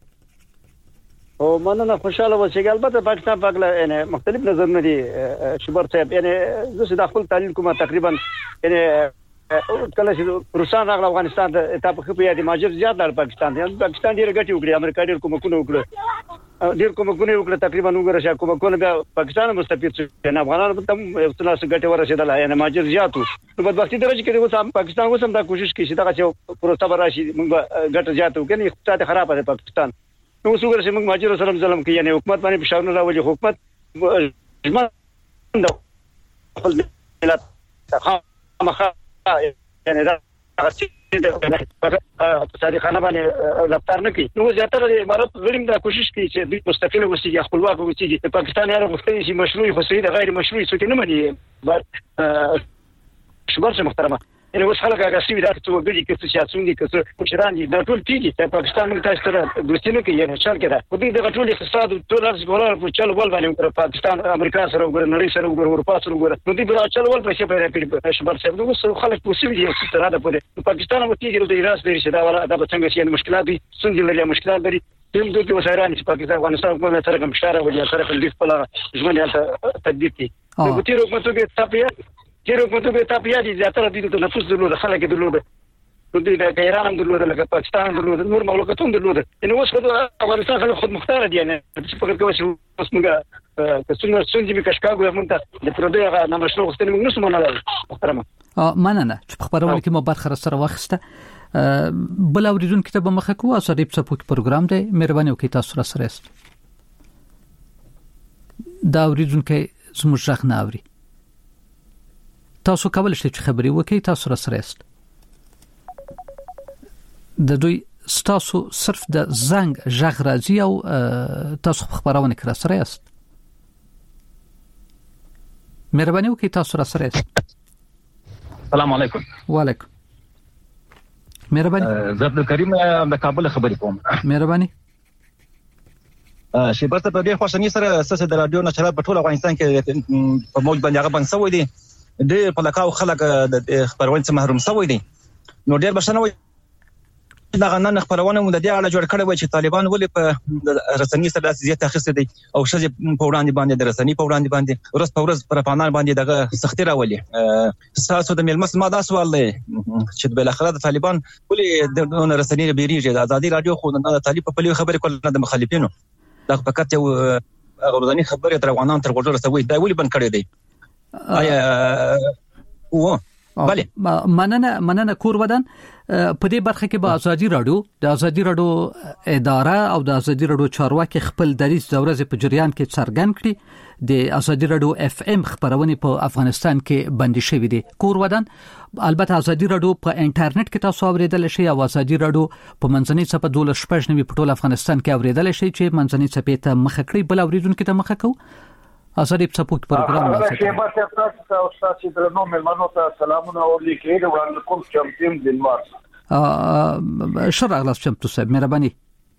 Speaker 11: او مننه خوشاله اوسئ. البته پاکستان په اړه یعنی مختلف نظرونه دي شبر صاحب. یعنی زه د خپل تعلیل کومه تقریبا یعنی کله چې روسان راغله افغانستان ته تاسو خو په یاد ماجر زیات در پاکستان دی. پاکستان ډیر غټي وکړي، امریکا ډیر کومکونه وکړه، ډیر کومکونه وکړه، تقریبا وګوره چې کومکونه بیا پاکستان مستفید شو. نه افغانانو ته یو څه لاس غټي ورسېدل، یعنی ماجر زیاتو. نو په وختي درجه کې اوس پاکستان اوس هم دا کوشش کوي چې دا چې پروسه براشي موږ غټ زیاتو کني، اقتصاد خراب دی پاکستان. نو اوس وګوره چې موږ ماجر سره ظلم کوي، یعنی حکومت باندې فشارونه راوړي. حکومت خپل ملت خامخا یعنی دا صادقانه باندې رفتار نه کوي. نو زیاتره امارات غړي دا کوشش کوي چې دوی مستقل اوسي، خپلواک اوسي. د پاکستان یاره غوښتنې چې مشروع خو صحیح غیر مشروع څه نه مني. شبر څه محترمه، یعنی اوس خلک هغه سوي دا څه وګړي کې څه سیاسيون دي، څه مشران دي، دا ټول تیږي چې پاکستان موږ تاسو سره دوستي نه کوي. یعنی چل کړه په دې د ټول اقتصاد ټول ارزګولار په چل ول باندې پاکستان امریکا سره وګړي، نړۍ سره وګړي، اروپا سره وګړي. نو دې په چل ول پیسې پیدا کړي. شبر صاحب نو څه خلک پوسوي دي چې تر دا په پاکستان مو تیږي د ایران سره شي دا ولا دا څنګه شي مشکلات دي، څنګه لري مشکلات لري. تم دوی وسایران چې پاکستان افغانستان کومه سره کوم اشاره وجه سره په دې خپل ژوند یې تدبیر کی. نو تیر حکومت کې تاپیا دي زیاتره دي د نفوس درلود، خلک درلود، د دې د ایران هم درلود، لکه پاکستان درلود، نور مملکتونه درلود. نو اوس افغانستان خلک خود مختار دي. نه چې فکر کوي چې اوس موږ څنګه څنګه کشکاګو مونږ د پردي هغه نمشنو غوښتنې موږ نسو منل. محترمه
Speaker 4: مننه چې په خبرونه کې مو برخه سره واخسته. بل اوریدون کتاب مخه کو اساري په سپوک پروګرام دی. مهرباني وکړئ تاسو سره است. دا اوریدون کې زموږ ځخ نه اوري. تاسو کولای شئ چې خبري وکړئ. تاسو سره است. د دوی تاسو صرف د زنګ ژغ راځي او تاسو خبرونه کړئ سره است. مهرباني وکړئ تاسو سره است.
Speaker 12: السلام علیکم.
Speaker 4: وعلیکم. مهرباني.
Speaker 12: زه عبدالکریم د کابل خبرې کوم.
Speaker 4: مهرباني.
Speaker 12: شیبرته په دې خوشنی سره اساس د رادیو نشرات په ټول افغانستان کې په موج باندې هغه بند سوی دي. د پلکاو خلک د خبرونه څخه محروم سوی دي. نو ډېر بشنه وي دا غنن خبرونه مو د دې اړه جوړ کړی و چې طالبان ولې په رسنۍ سره زیات اخیسته دي او شذ په وړاندې باندې د رسنۍ په وړاندې باندې ورځ په ورځ پر افغانان باندې دغه سختي راولي. تاسو د ملمس ما دا سوال دی چې بل اخر د طالبان ولې د رسنۍ بیریږي. د ازادي رادیو خو د طالب په پلي خبرې کول نه د مخالفینو دا فقط یو غوړنی خبره تر افغانان تر ګوټه رسوي. دا ولې بند کړی دی؟
Speaker 4: بله مننه کور ودان. په دې برخه کې به ازادي رادیو اداره او د ازادي رادیو چارواکي خپل دریځ د ورځې په جریان کې څرګند کړي. د ازادي رادیو اف ام خبرونه په افغانستان کې بندي شوې دي. کور ودان البته ازادي رادیو په انټرنیټ کې تاسو اوریدل شئ او ازادي رادیو په منځنۍ صفحه 12 په ټول افغانستان کې اوریدل شئ چې منځنۍ صفحه ته مخه کړئ. بل اوریدونکو ته مخه کو اساري په سپوک پروګرام
Speaker 10: راځي. تاسو تاسو درنو ملمنو ته سلامونه ولیکئ. د وړاندې کوم چمتیم دینوار
Speaker 4: شرع غلاس چمتو صاحب مهرباني.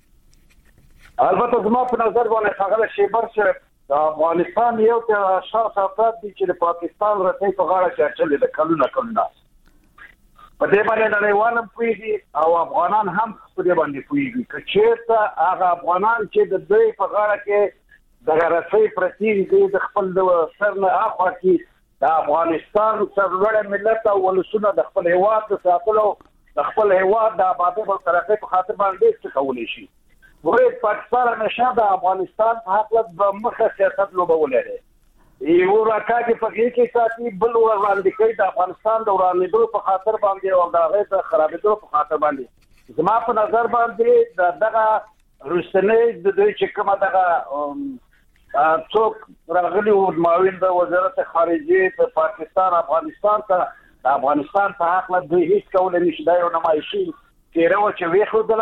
Speaker 10: البته زما په نظر باندې هغه شیبر چې د افغانستان یو ته شخص افراد دي چې د پاکستان رسۍ په غاړه کې اچولې د کلونه په دې باندې نړیوالم پوهیږي او افغانان هم په دې باندې پوهیږي که چېرته هغه افغانان چې د دوی په غاړه کې د رسۍ پرتی دي د خپل سر نه اخوا کې د افغانستان سرلوړی ملت او ولسونه د خپل هیواد د ساتلو د خپل هیواد د آبادۍ او ترقۍ په خاطر باندې څه کولی شي. ګورئ پاکستان همیشه د افغانستان په هکله د مخه سیاست لوبولی دی. یو راکاږي په کې ساتي، بل وړاندې کوي د افغانستان د ورانېدو په خاطر باندې او د هغې د خرابېدو په خاطر باندې. زما په نظر باندې دغه وروستنۍ د دوی چې کومه دغه څوک راغلي وو معاون د وزارت خارجه د پاکستان افغانستان ته د افغانستان په حق له دوی هیڅ کول نشي. دا یو نمایشي تیره و چې ویښودل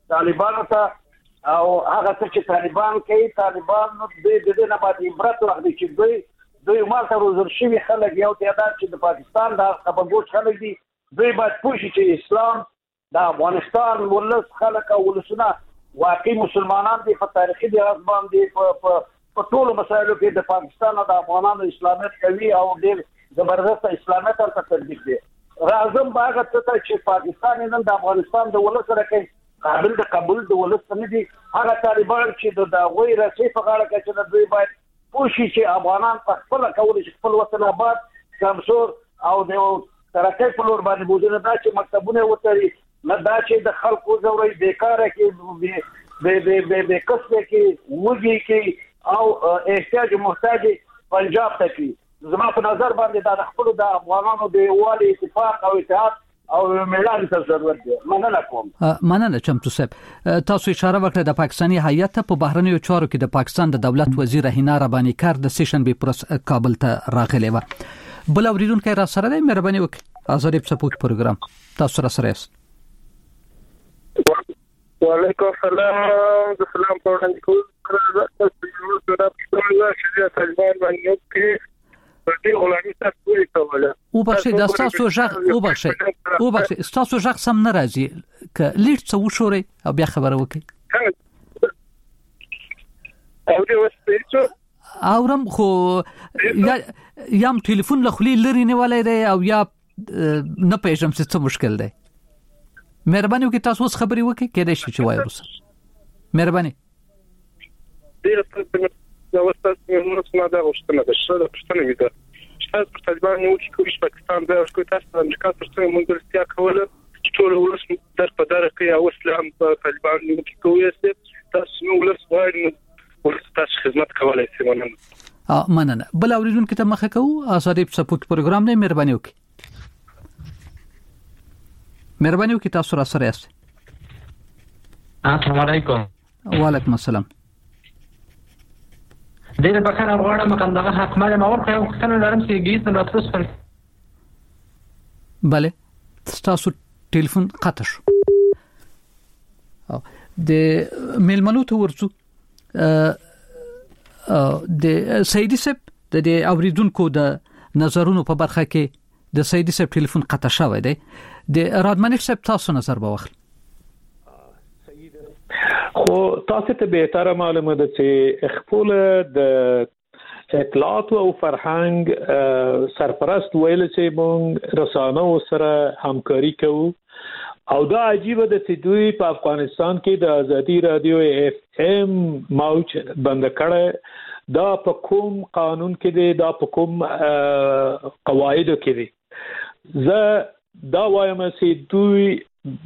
Speaker 10: طالبانو ته او هغه څه چې طالبان کوي طالبان نو د دې نه باندې عبرت واخلي چې دوی مالته روزل شوي خلک یو تعداد چې د پاکستان د خبرګوش خلک دي دوی باید پوه شي چې اسلام د افغانستان ولس خلک او ولسونه واقعي مسلمانان دي په تاریخي لحاظ باندې په ټولو مسایلو کې د پاکستان او د افغانانو اسلامیت کوي او ډېر زبردست اسلامیت ته تطبیق دي. راځم باغ ته چې پاکستان نن د افغانستان د ولس سره کوي قابل د قبول د ولس نه دي. هغه طالبان چې د غوي رسې په غاړه کې چې دوی باید پوښي چې افغانان په خپل کول شي خپل وطن آباد کمزور او د ترقۍ په لور باندې بوزنه دا چې مکتبونه وتري نه دا چې د خلکو زوري بیکاره کې به کسب کې وږي کې او احتیاج محتاج پنجاب ته کې زما په نظر باندې دا خپل د افغانانو د یووالي اتفاق او اتحاد او ملان ته ضرورت دی. مننه کوم.
Speaker 4: مننه چمتو صاحب. تاسو اشاره وکړه د پاکستاني هیئت په بهرنیو چارو کې د پاکستان د دولت وزیر هینا ربانی کار د سیشن به پرس کابل ته راغلی و. بل اوریدونکو را سره د مهرباني وکړئ آزادی سپوږ پروګرام تاسو را سره یاست.
Speaker 13: وعلیکم السلام. د سلام په وړاندې کوم د طالبان باندې دې غلامي تاسو کوله
Speaker 4: او بخښه د تاسو ژغ او بخښه تاسو ژغ سم نه راځي ک لیټ څو شوري او بیا خبره وکړي
Speaker 13: او دې وسته
Speaker 4: اورم خو یم ټلیفون له خلی لري نه ولای دی او یا نه پېژم څه مشکل دی. مهرباني وکړئ تاسو اوس خبري وکړئ کېدای شي چې وایي روسه مهرباني
Speaker 13: ډیر دا وسته نو څنګه دا وشتنه ده شته پښتنه وي دا شته په طالبان یو چې کوم پاکستان دا کوم تاسو د امریکا ترڅنګ مونږ کوله چې ټول ولس در په دره کې او اسلام په طالبان یو کې کوی تاسو نو ولس وایي ولس تاسو خدمت کولای شي.
Speaker 4: مننه. بل اوریدونکو ته مخه کوو آزادی سپوږ پروګرام نه مهرباني وکړئ. مهرباني وکړئ تاسو را سره یاست.
Speaker 14: السلام علیکم.
Speaker 4: وعلیکم السلام.
Speaker 14: دغه بخښنه غواړم کوم دغه حق مال ما ورکړ او څنګه لرم چې ګیس نه تاسو پر
Speaker 4: bale تاسو ټلیفون قطع شو. د میلمنو ته ورڅو د سیدی صاحب د اوریدونکو د نظرونو په برخه کې د سیدی صاحب ټلیفون قطع شوی دی. د رادمنش صاحب تاسو نظر به واخلئ.
Speaker 5: خو تاسو ته به تر معلومه ده چې خپل د اطلاعات او فرهنګ سرپرست ویل چې مونږ رسانو سره همکاري کوو او دا عجیب ده چې دوی په افغانستان کې د ازادي رادیو اف ام موج بند کړه دا په کوم قانون کې دی دا په کوم قواعد کې دی. زه دا وایم چې دوی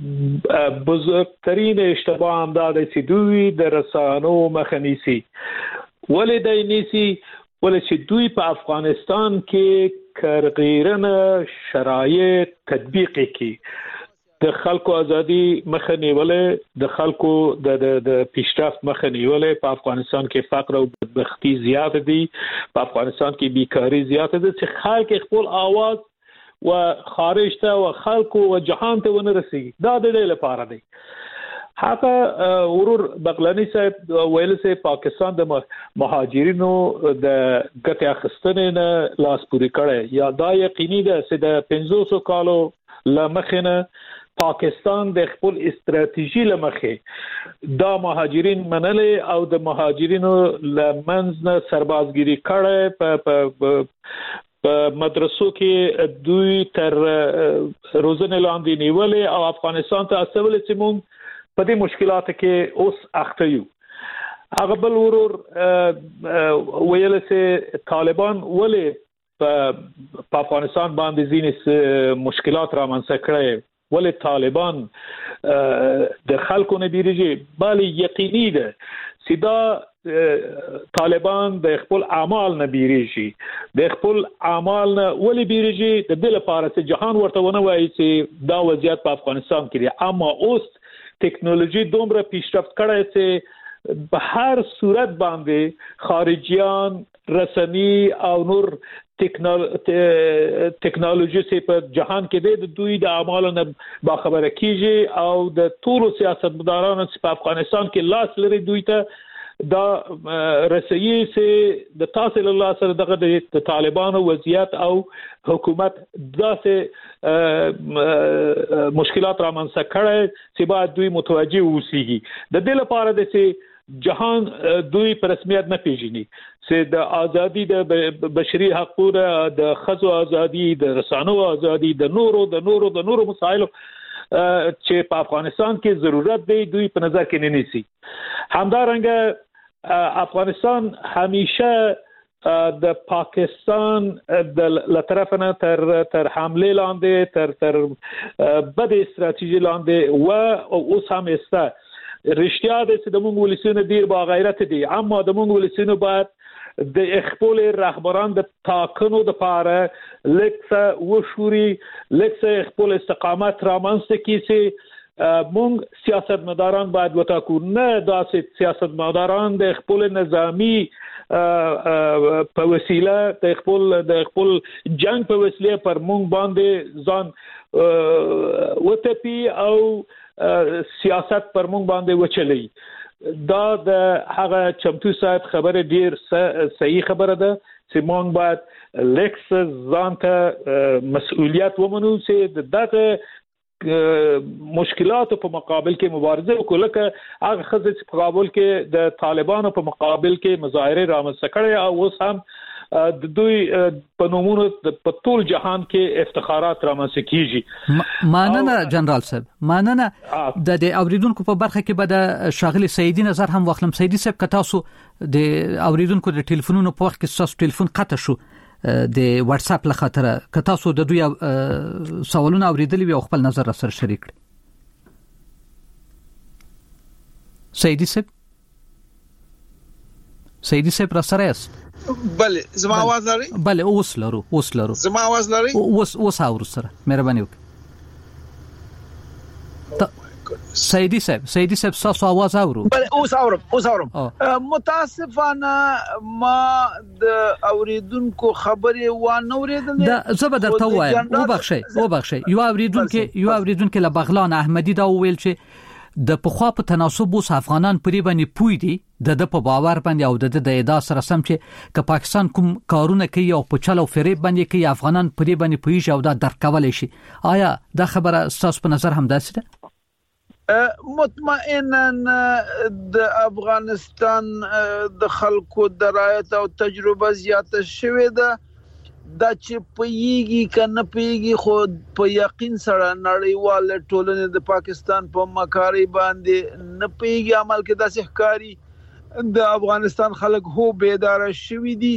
Speaker 5: بزرگترین اشتباه هم داده چې دوی د رسانو مخه نیسي. ولې دای نیسي؟ ولې چې دوی په افغانستان کې کارغیرانه شرایط تطبیق کوي د خلکو ازادي مخه نیولې د خلکو د پیشرفت مخه نیولې. په افغانستان کې فقر او بدبختی زیات دي په افغانستان کې بیکاری زیات ده چې خلک خپل आवाज و خارج ته و خلکو و جهان ته ونه رسیږي. دا د دې لپاره دی. هغه ورور بغلانی صاحب ویل چې پاکستان د مهاجرینو د ګټه اخیستنې نه لاس پوري کړي یا دا یقیني ده چې د 500 کالو لمخنه پاکستان د خپل استراتیژي لمخه دا مهاجرین منلې او د مهاجرینو لمنځ نه سربازګيري کړي په مدرسو کې دوی تر روزنه لاندې نیولې او افغانستان ته اصل چې مونږ په دې مشکلاتو کې اوس اخته یو. هغه بل ورور ویل چې طالبان ولې په افغانستان باندې ځینې مشکلات را منځ کړي ولې طالبان د خلکو نه بیرېږي بلې یقیني ده چې دا طالبان د خپل اعمال نه بیریږي د خپل اعمال نه ولې بیریږي د دې لپاره چې جهان ورته ونه وایي چې دا وضعیت په افغانستان کې دی. اما اوس ټیکنالوژي دومره پیشرفت کړی چې په هر صورت باندې خارجيان رسنی او نور ټیکنالوژي په جهان کې د دوی د اعمالو نه باخبره کیږي او د ټولو سیاستمدارانو په افغانستان کې لاس لري دوی ته دا رسېږي چې د تاسو له الله سره د طالبانو وضعیت او حکومت داسې مشکلات رامنځته کړي چې باید دوی متوجه اوسيږي د دې لپاره د جهان دوی په رسمیت نه پیژني چې د ازادي د بشري حقوقو د خزو ازادي د رسانو ازادي د نورو مسایلو چې په افغانستان کې ضرورت دی دوی په نظر کې نه نیسي. همدارنګه افغانستان همیشه د پاکستان د لطرفنه تر حمله لاندې تر بد استراتیژي لاندې و او اوس هم است. رښتیا ده چې د موږ ولسونو ډیر با غیرت دي اما د موږ ولسونو باید د خپل رهبران د تاکنو د پاره لکه وشوري لکه خپل استقامت رامنځته کیسي موږ سیاستمداران باید وټاکو نه داسې سیاستمداران د خپل نظامی په وسیله د خپل جنگ په وسیله پر موږ باندې ځان وټپی او سیاست پر موږ باندې وچلي. دا د هغه چمتو سات خبره ډیر صحیح خبره ده چې موږ باید لکس ځانته مسؤلیت ومنو چې دغه مشکلات په مقابل کې مبارزه وکړو لکه هغه خزه په مقابل کې د طالبانو په مقابل کې مظاهره رامنځته کړي او اوس هم د دوی په نومونو په ټول جهان کې افتخارات رامنځته کیږي.
Speaker 4: ماننه جنرال صاحب ماننه د اوریدونکو په برخه کې به د شاغلي سیدی نظر هم واخلم. سیدی صاحب که تاسو د اوریدونکو د ټلیفونونو په وخت کې تاسو ټلیفون قطع شو د واتس اپ لخاطر که تاسو د دوی سوالونه اوریدلی وي او خپل نظر سره شریک کړئ. سیدی صاحب را سره است؟
Speaker 6: بله زما आवाज لري؟
Speaker 4: بله اوس لرو
Speaker 6: زما आवाज لري؟
Speaker 4: اوس اورو سره مهرباني وکړئ. سیدی صاحب تاسو आवाज اورو؟
Speaker 6: بله اوس اورم. متاسفانه ما د اوریدونکو خبرې وانه اوریدلې.
Speaker 4: دا زبر درته وایم وبخښئ یو اوریدونکو له بغلان احمدی دا ویل چې د پخوا په تناسب اوس افغانان پرې باندې پوي دي د په باور باندې او د ادعا سره سم چې ک پاکستان کوم کارونه کوي او په چلو فریب باندې کوي افغانان پرې باندې پوي او دا درکول شي. آیا دا خبره تاسو په نظر هم داسې ده؟
Speaker 6: مطمئنا د افغانستان د خلکو درایت او تجربه زیاته شوې ده دا چې پیږي کنه پیږي خو په یقین سره نړیوال ټولنې د پاکستان په مکاري باندې نه پیږي عمل کې داسې ښکاری د افغانستان خلک هو بیدار شوي دي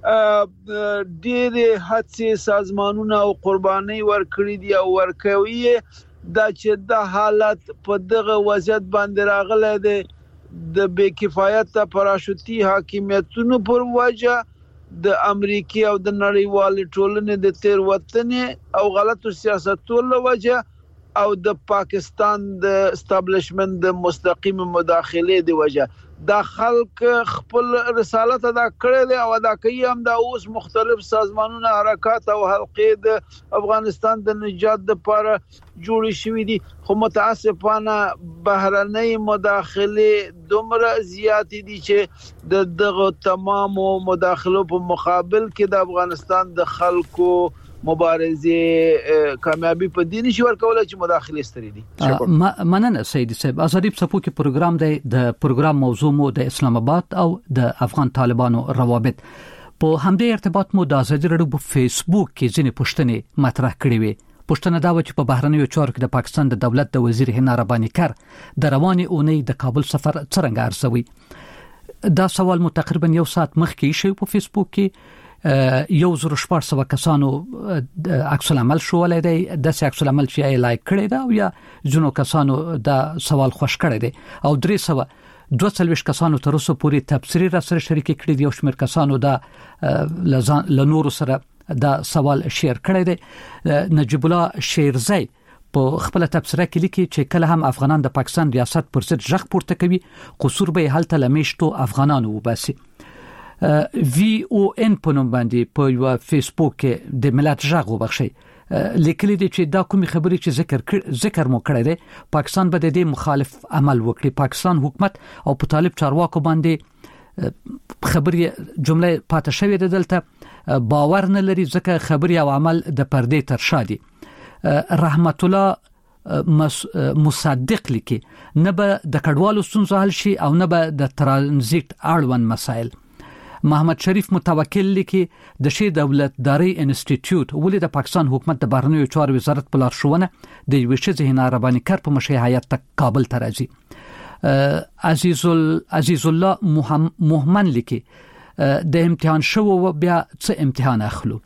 Speaker 6: ډېر هڅې سازمانونه او قرباني ورکړي دي او ورکوي دا چې د حالت په دغه وضعیت باندې راغله د بې کفایت پراشوتي حاکمیتونو پر وجه د امریکای او د نړیوال ټولنې د تیر وطنې او غلطو سیاستونو له وجه او د پاکستان د استابلیشمنت د مستقیم مداخله دی وجه دا خلک خپل رسالت ادا کړی دی او ادا کوي هم دا اوس مختلف سازمانونه حرکات او حلقې د افغانستان د نجات لپاره جوړ شوي دي خو متاسفانه بهرنۍ مداخله دومره زیات دي چې دغه تمامو مداخلو په مقابل کې د افغانستان د خلکو مبارزه کامیابی په دې نشي ورکول چې مداخله ستري دي.
Speaker 4: مننه سیدی صاحب. ازادي په سپو کې پروګرام دی د پروګرام موضوع مو د اسلام آباد او د افغان طالبانو روابط په همدې ارتباط مو د ازادي رادیو په فیسبوک کې ځینې پوښتنې مطرح کړې وي. پوښتنه دا و چې په بهرنیو چارو کې د پاکستان د دولت د وزیر هنا رباني کار د رواني اونۍ د کابل سفر څنګه ارزوي؟ دا سوال مو تقریبا یو ساعت مخکې شوی په فیسبوک کې 1400 کسانو عکس العمل شولای دی د عکس العمل چې لایک کړی دا او یا جنو کسانو دا سوال خوښ کړی دی او 342 کسانو تر اوسه پورې تبصری را سره شریک کړي دي او شمیر کسانو دا لنور سره دا سوال شیر کړی دی. نجیب الله شیرزی په خپل تبصره کې لیکي چې کله هم افغانان د پاکستان ریاست پر ضد ژغ پورته کوي قصور به حالت لمیشتو افغانانو وباسي. VON په نوم باندې په یو فیسبوک کې د ملت ژغ وبخشي لیکلي دي چې دا کومي خبرې چې ذکر مو کړی دی پاکستان به د دې مخالف عمل وکړي. پاکستان حکومت او په طالب چارواکو باندې خبرې جمله پاتې شوې ده دلته باور نه لري ځکه خبرې او عمل د پردې تر شا دي. رحمت الله مصدق لیکي نه به د کډوالو ستونزې حل شي او نه به د ترانزیت اړوند مسائل. محمد شریف متوکل لیکي د شی دولتداري انسټیټیوټ ولې د پاکستان حکومت د بهرنیو چارو وزارت په لارښوونه د یو شی ذهن عرباني کار په مشي هیات ته کابل ته راځي. عزیز الله محمد لیکي د امتحان شو بیا څه امتحان اخلو.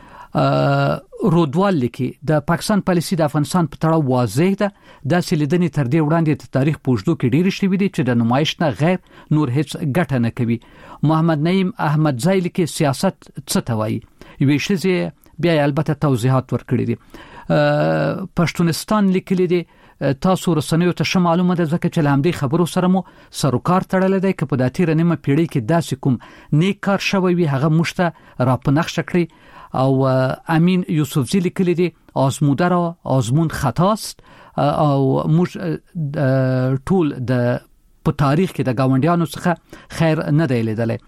Speaker 4: رودوال لیکي د پاکستان پالیسي د افغانستان په تړاو واضح ده. د سلیدنې تر دې وړاندې د تاریخ پوجدو کې ډېر شوي دي چې د نمایش نه غیر نور هیڅ ګټه نه کوي. محمد نعیم احمد زای لیکي سیاست څه ته وایي یوې شزه بیا البته توضیحات ورکړي دي. پښتونستان لیکلي دي تاسو رسنیو ته معلومه ده ځکه چې لامدې خبرو سره مو سروکار تړل دی که په داتیره نیمه پیړۍ کې داسې کوم نیک کار شوی وي هغه مشته را پنخ شکړي. او امین یوسفزی لیکلی دی آزموده را آزمون خطاست او موږ ټول د په تاریخ کې د گاونډیانو څخه خیر نه دی لیدلی.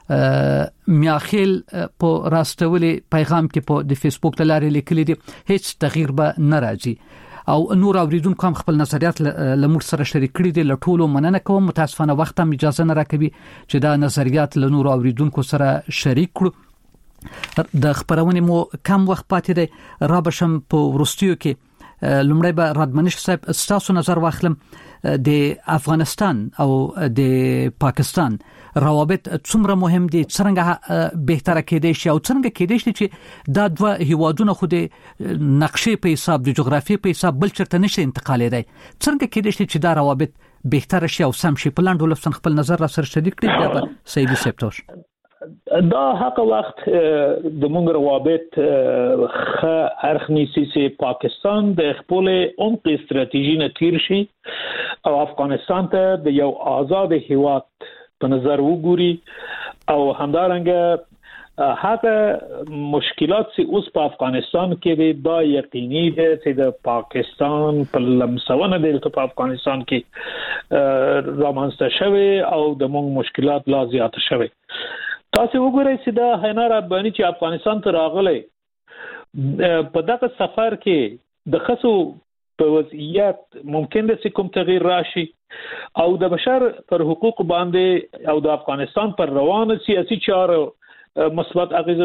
Speaker 4: میاخیل په راستولي پیغام کې په د فیسبوک لارې لیکلی دی هیڅ تغییر به نه راځي. او نور اوریدونکو هم خپل نظریات لمر سره شریک کړي دي. لټولو مننه کوم. متاسفانه وخت هم اجازه نه راکوي چې دا نظریات له نور اوریدونکو سره شریک کړو. د خبرونه مو کم وخت پاتې دی. را بشم په ورستیو کې لومړی به رادمنش صاحب تاسو نظر واخلم د افغانستان او د پاکستان روابط څومره مهم دي څنګه بهتره کېدای شي او څنګه کېدای شي چې دا دوه هیوادونه خو د نقشې په حساب د جغرافیې په حساب بل چرته نشي انتقالېدای څنګه کېدای شي چې دا روابط بهتره شي او سم شي. په لاندې لفظ خپل نظر را سره شریک کړئ دا به سیدی سپتوش.
Speaker 5: دا حق وخت د مونږ روابط خ ارخنی سي پاکستان د خپل عمق استراتیژي نه تیر شي او افغانستان ته د یو آزاد هیواد په نظر وګوري او همدارنګه هغه مشکلات چې اوس په افغانستان کې دا یقیني ده چې د پاکستان په لمسونه د افغانستان کې رامنځته شوی او د مونږ مشکلات لا زیات شوی. تاسو وګورئ چې دا حنار افغاني چې افغانستان ته راغلی په دغه سفر کې د خصو په وضعیت ممکن ده چې کوم تغییر راشي او د بشر پر حقوق باندې او د افغانستان پر روانه سیاسي چارو مثبت اغیزه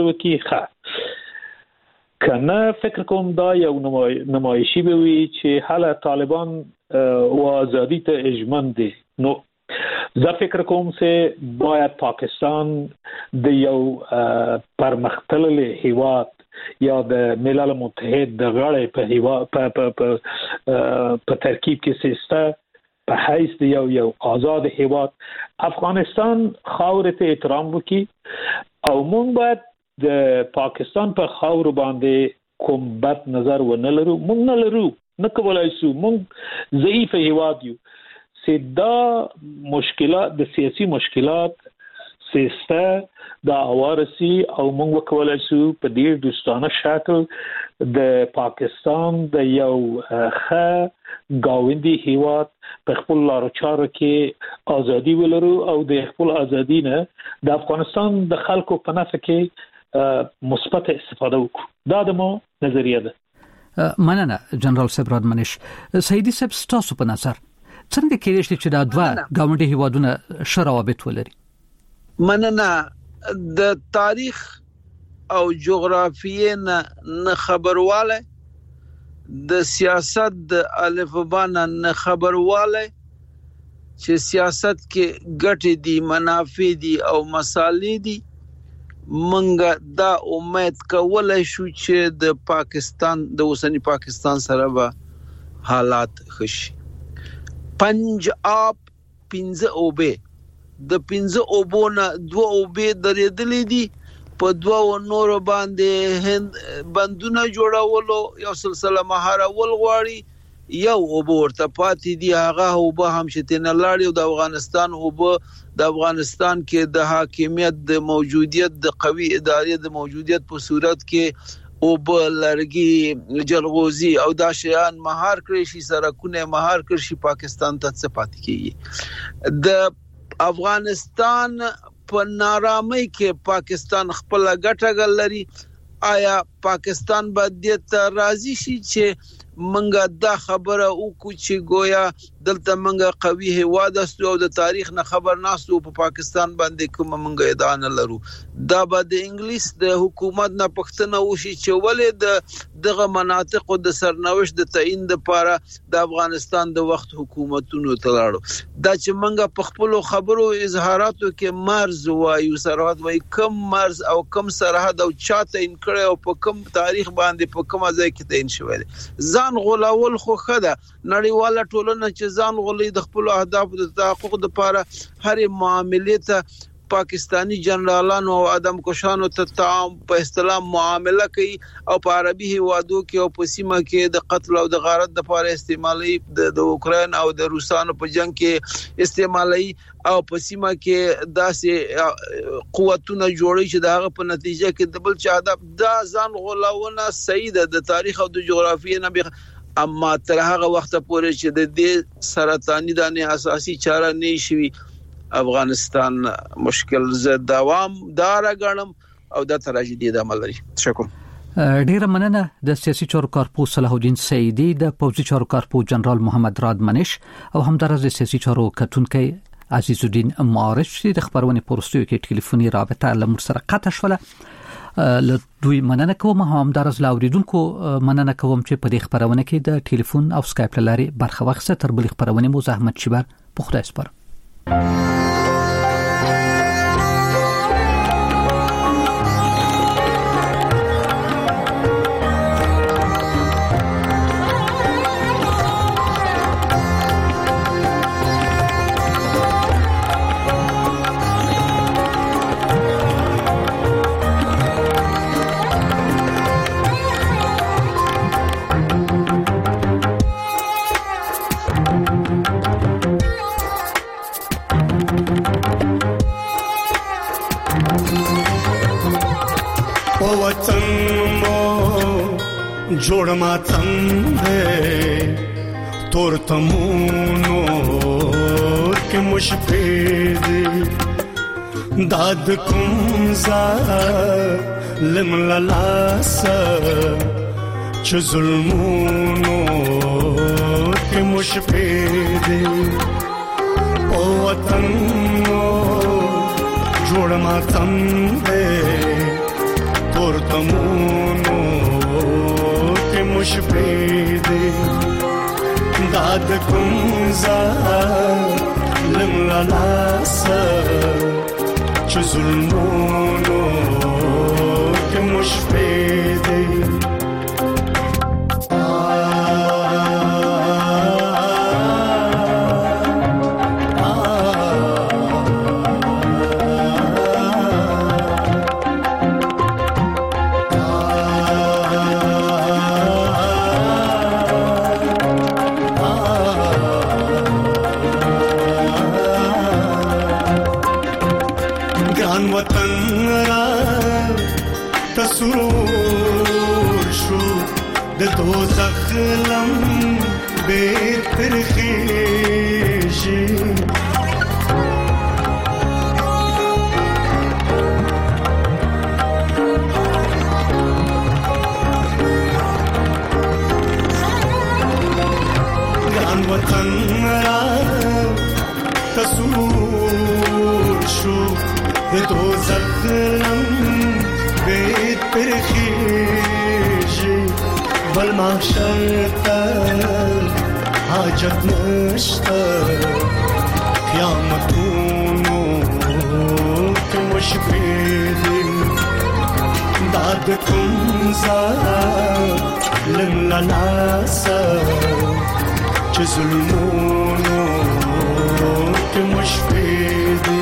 Speaker 5: وکړي. کنه فکر کوم دا یو نمایشي به وي چې حالا طالبان او ازادي ته اجمن دي. نو زه فکر کوم چې باید پاکستان د یو پرمختللي هیواد یا د ملل متحد د غړي په هیواد په ترکیب کې سیسته په حیث د یو آزاد هیواد افغانستان خاور ته احترام وکړي او موږ باید د پاکستان په خاور باندې کوم بد نظر ونه لرو. موږ نه لرو نه کولای شو. موږ ضعیف هیواد یو. دا مشکلات د سیاسي مشکلات سیسته د اوارسي او موږ وکولای شو په ډیر دوستانه شکل د پاکستان د یو ښه گاونډي هیواد په خپل لارو چارو کې ازادي ولرو او د خپل ازادي نه د افغانستان د خلکو په نفع کې مثبت استفاده وکړو. دا د مو نظریه ده.
Speaker 4: مننه جنرال صاحب رادمنش. سیدی صاحب تاسو په نظر څنګه کېدای شي چې دا دوه ګاونډي هیوادونه ښه روابط ولري؟
Speaker 6: مننه د تاریخ او جغرافیې نه خبرواله د سیاست د الفبا نه خبرواله چې سیاست کې ګټې دي منافع دي او مصالح دي. منګه دا امید کولای شو چې د پاکستان د اوسنی پاکستان سره به حالات خشي. پنجاب 15 اوبه د 15 اوبونه 2 اوبه درېدلې دي په دوه نور باندې هند بندونه جوړولو یو سلسله مهارول غواړي یو ورته پاتې دي هغه وبه هم شتنه لاړ د افغانستان وبه د افغانستان کې د حاکمیت د موجودیت د قوي ادارې د موجودیت په صورت کې او بلرګي جلغوزي او دا شیان مهار کړی شي سرکونه مهار کړی شي پاکستان ته څه پاتې کیږي د افغانستان په نارامۍ کې پاکستان خپل ګټه لري آیا پاکستان باید ته راضي شي چې منګه دا خبره او چې گویا دلته منګه قوي هواد او د تاریخ نه خبر ناسو په پاکستان باندې کوم منګه ادعا نه لرو دا به د انګلیس د حکومت نه پښتنه وشي چې ولې دغه مناطق د سرنوشت د تعین لپاره د افغانستان د وخت حکومتونو ته لاړو دا چې منګه په خپل خبرو اظهاراتو کې مرز وایو سرحد وای کم مرز او کم سرحد او چاته انکړ او په کم تاریخ باندې په کومه ځای کې تعین شوی ځان غولول خو خده نړیواله ټولنه چې ځان غولي د خپل اهداف د تحقق لپاره هر معاملې ته پاکستانی جنرالانو او ادم کوشانو ته تعام په اصطلاح معامله کوي او په عربي هوادو کې او په سیمه کې د قتل او د غارت لپاره استعمالي د اوکرين او د روسانو په جنگ کې استعمالي او په سیمه کې داسې قوتونه جوړي چې دغه په نتیجه کې د بل چا د ځان غولونه صحیح ده د تاریخ او د جغرافیې نه اما تر هغه وخت پورې چې د دې سرطاني دانه اساسي چاره نه شي افغانستان مشکل زه دوام دار غنم او د تراژیدي د عمل لري شکر
Speaker 4: ډیر مننه د سیاسي چارو کارپو صلاح الدین سیدی د پوځي چارو کارپو جنرال محمد راد منش او همدارس د سیاسي چارو کتونکي عزیز الدین معارف چې د خبرونه پروستیو کې ټلیفوني رابطه لمر سره قطع شوله له دوی مننه کوم همدارس لاوریدونکو مننه کوم چې په دې خبرونه کې د ټلیفون او سکایپ لاري برخه واخیسته تر بل خبرونه مو زحمت شبر په خدای سپارم
Speaker 15: जोड़ मातंदे तोर तमूनो के मुशफेद दाद कुंजा लिमलास च जुल्मूनो के मुशफेद ओ वतनो जोड़ मातंदे तोर तमूनो मुशफेदे दाद कुंजा लिमलास च जुल्मोनो के मुशफेदे حاجت نشتا قیامتونو که مشفیدی داد کنزا لملاناسا چه ظلمونو که مشفیدی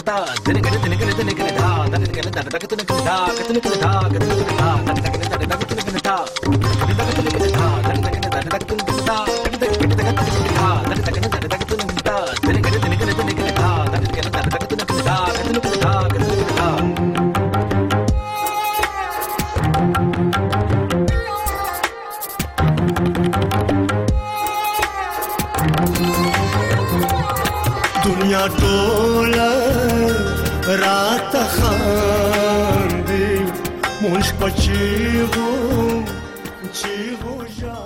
Speaker 15: دنیا ټوله راته خاندي مونږ پچیغو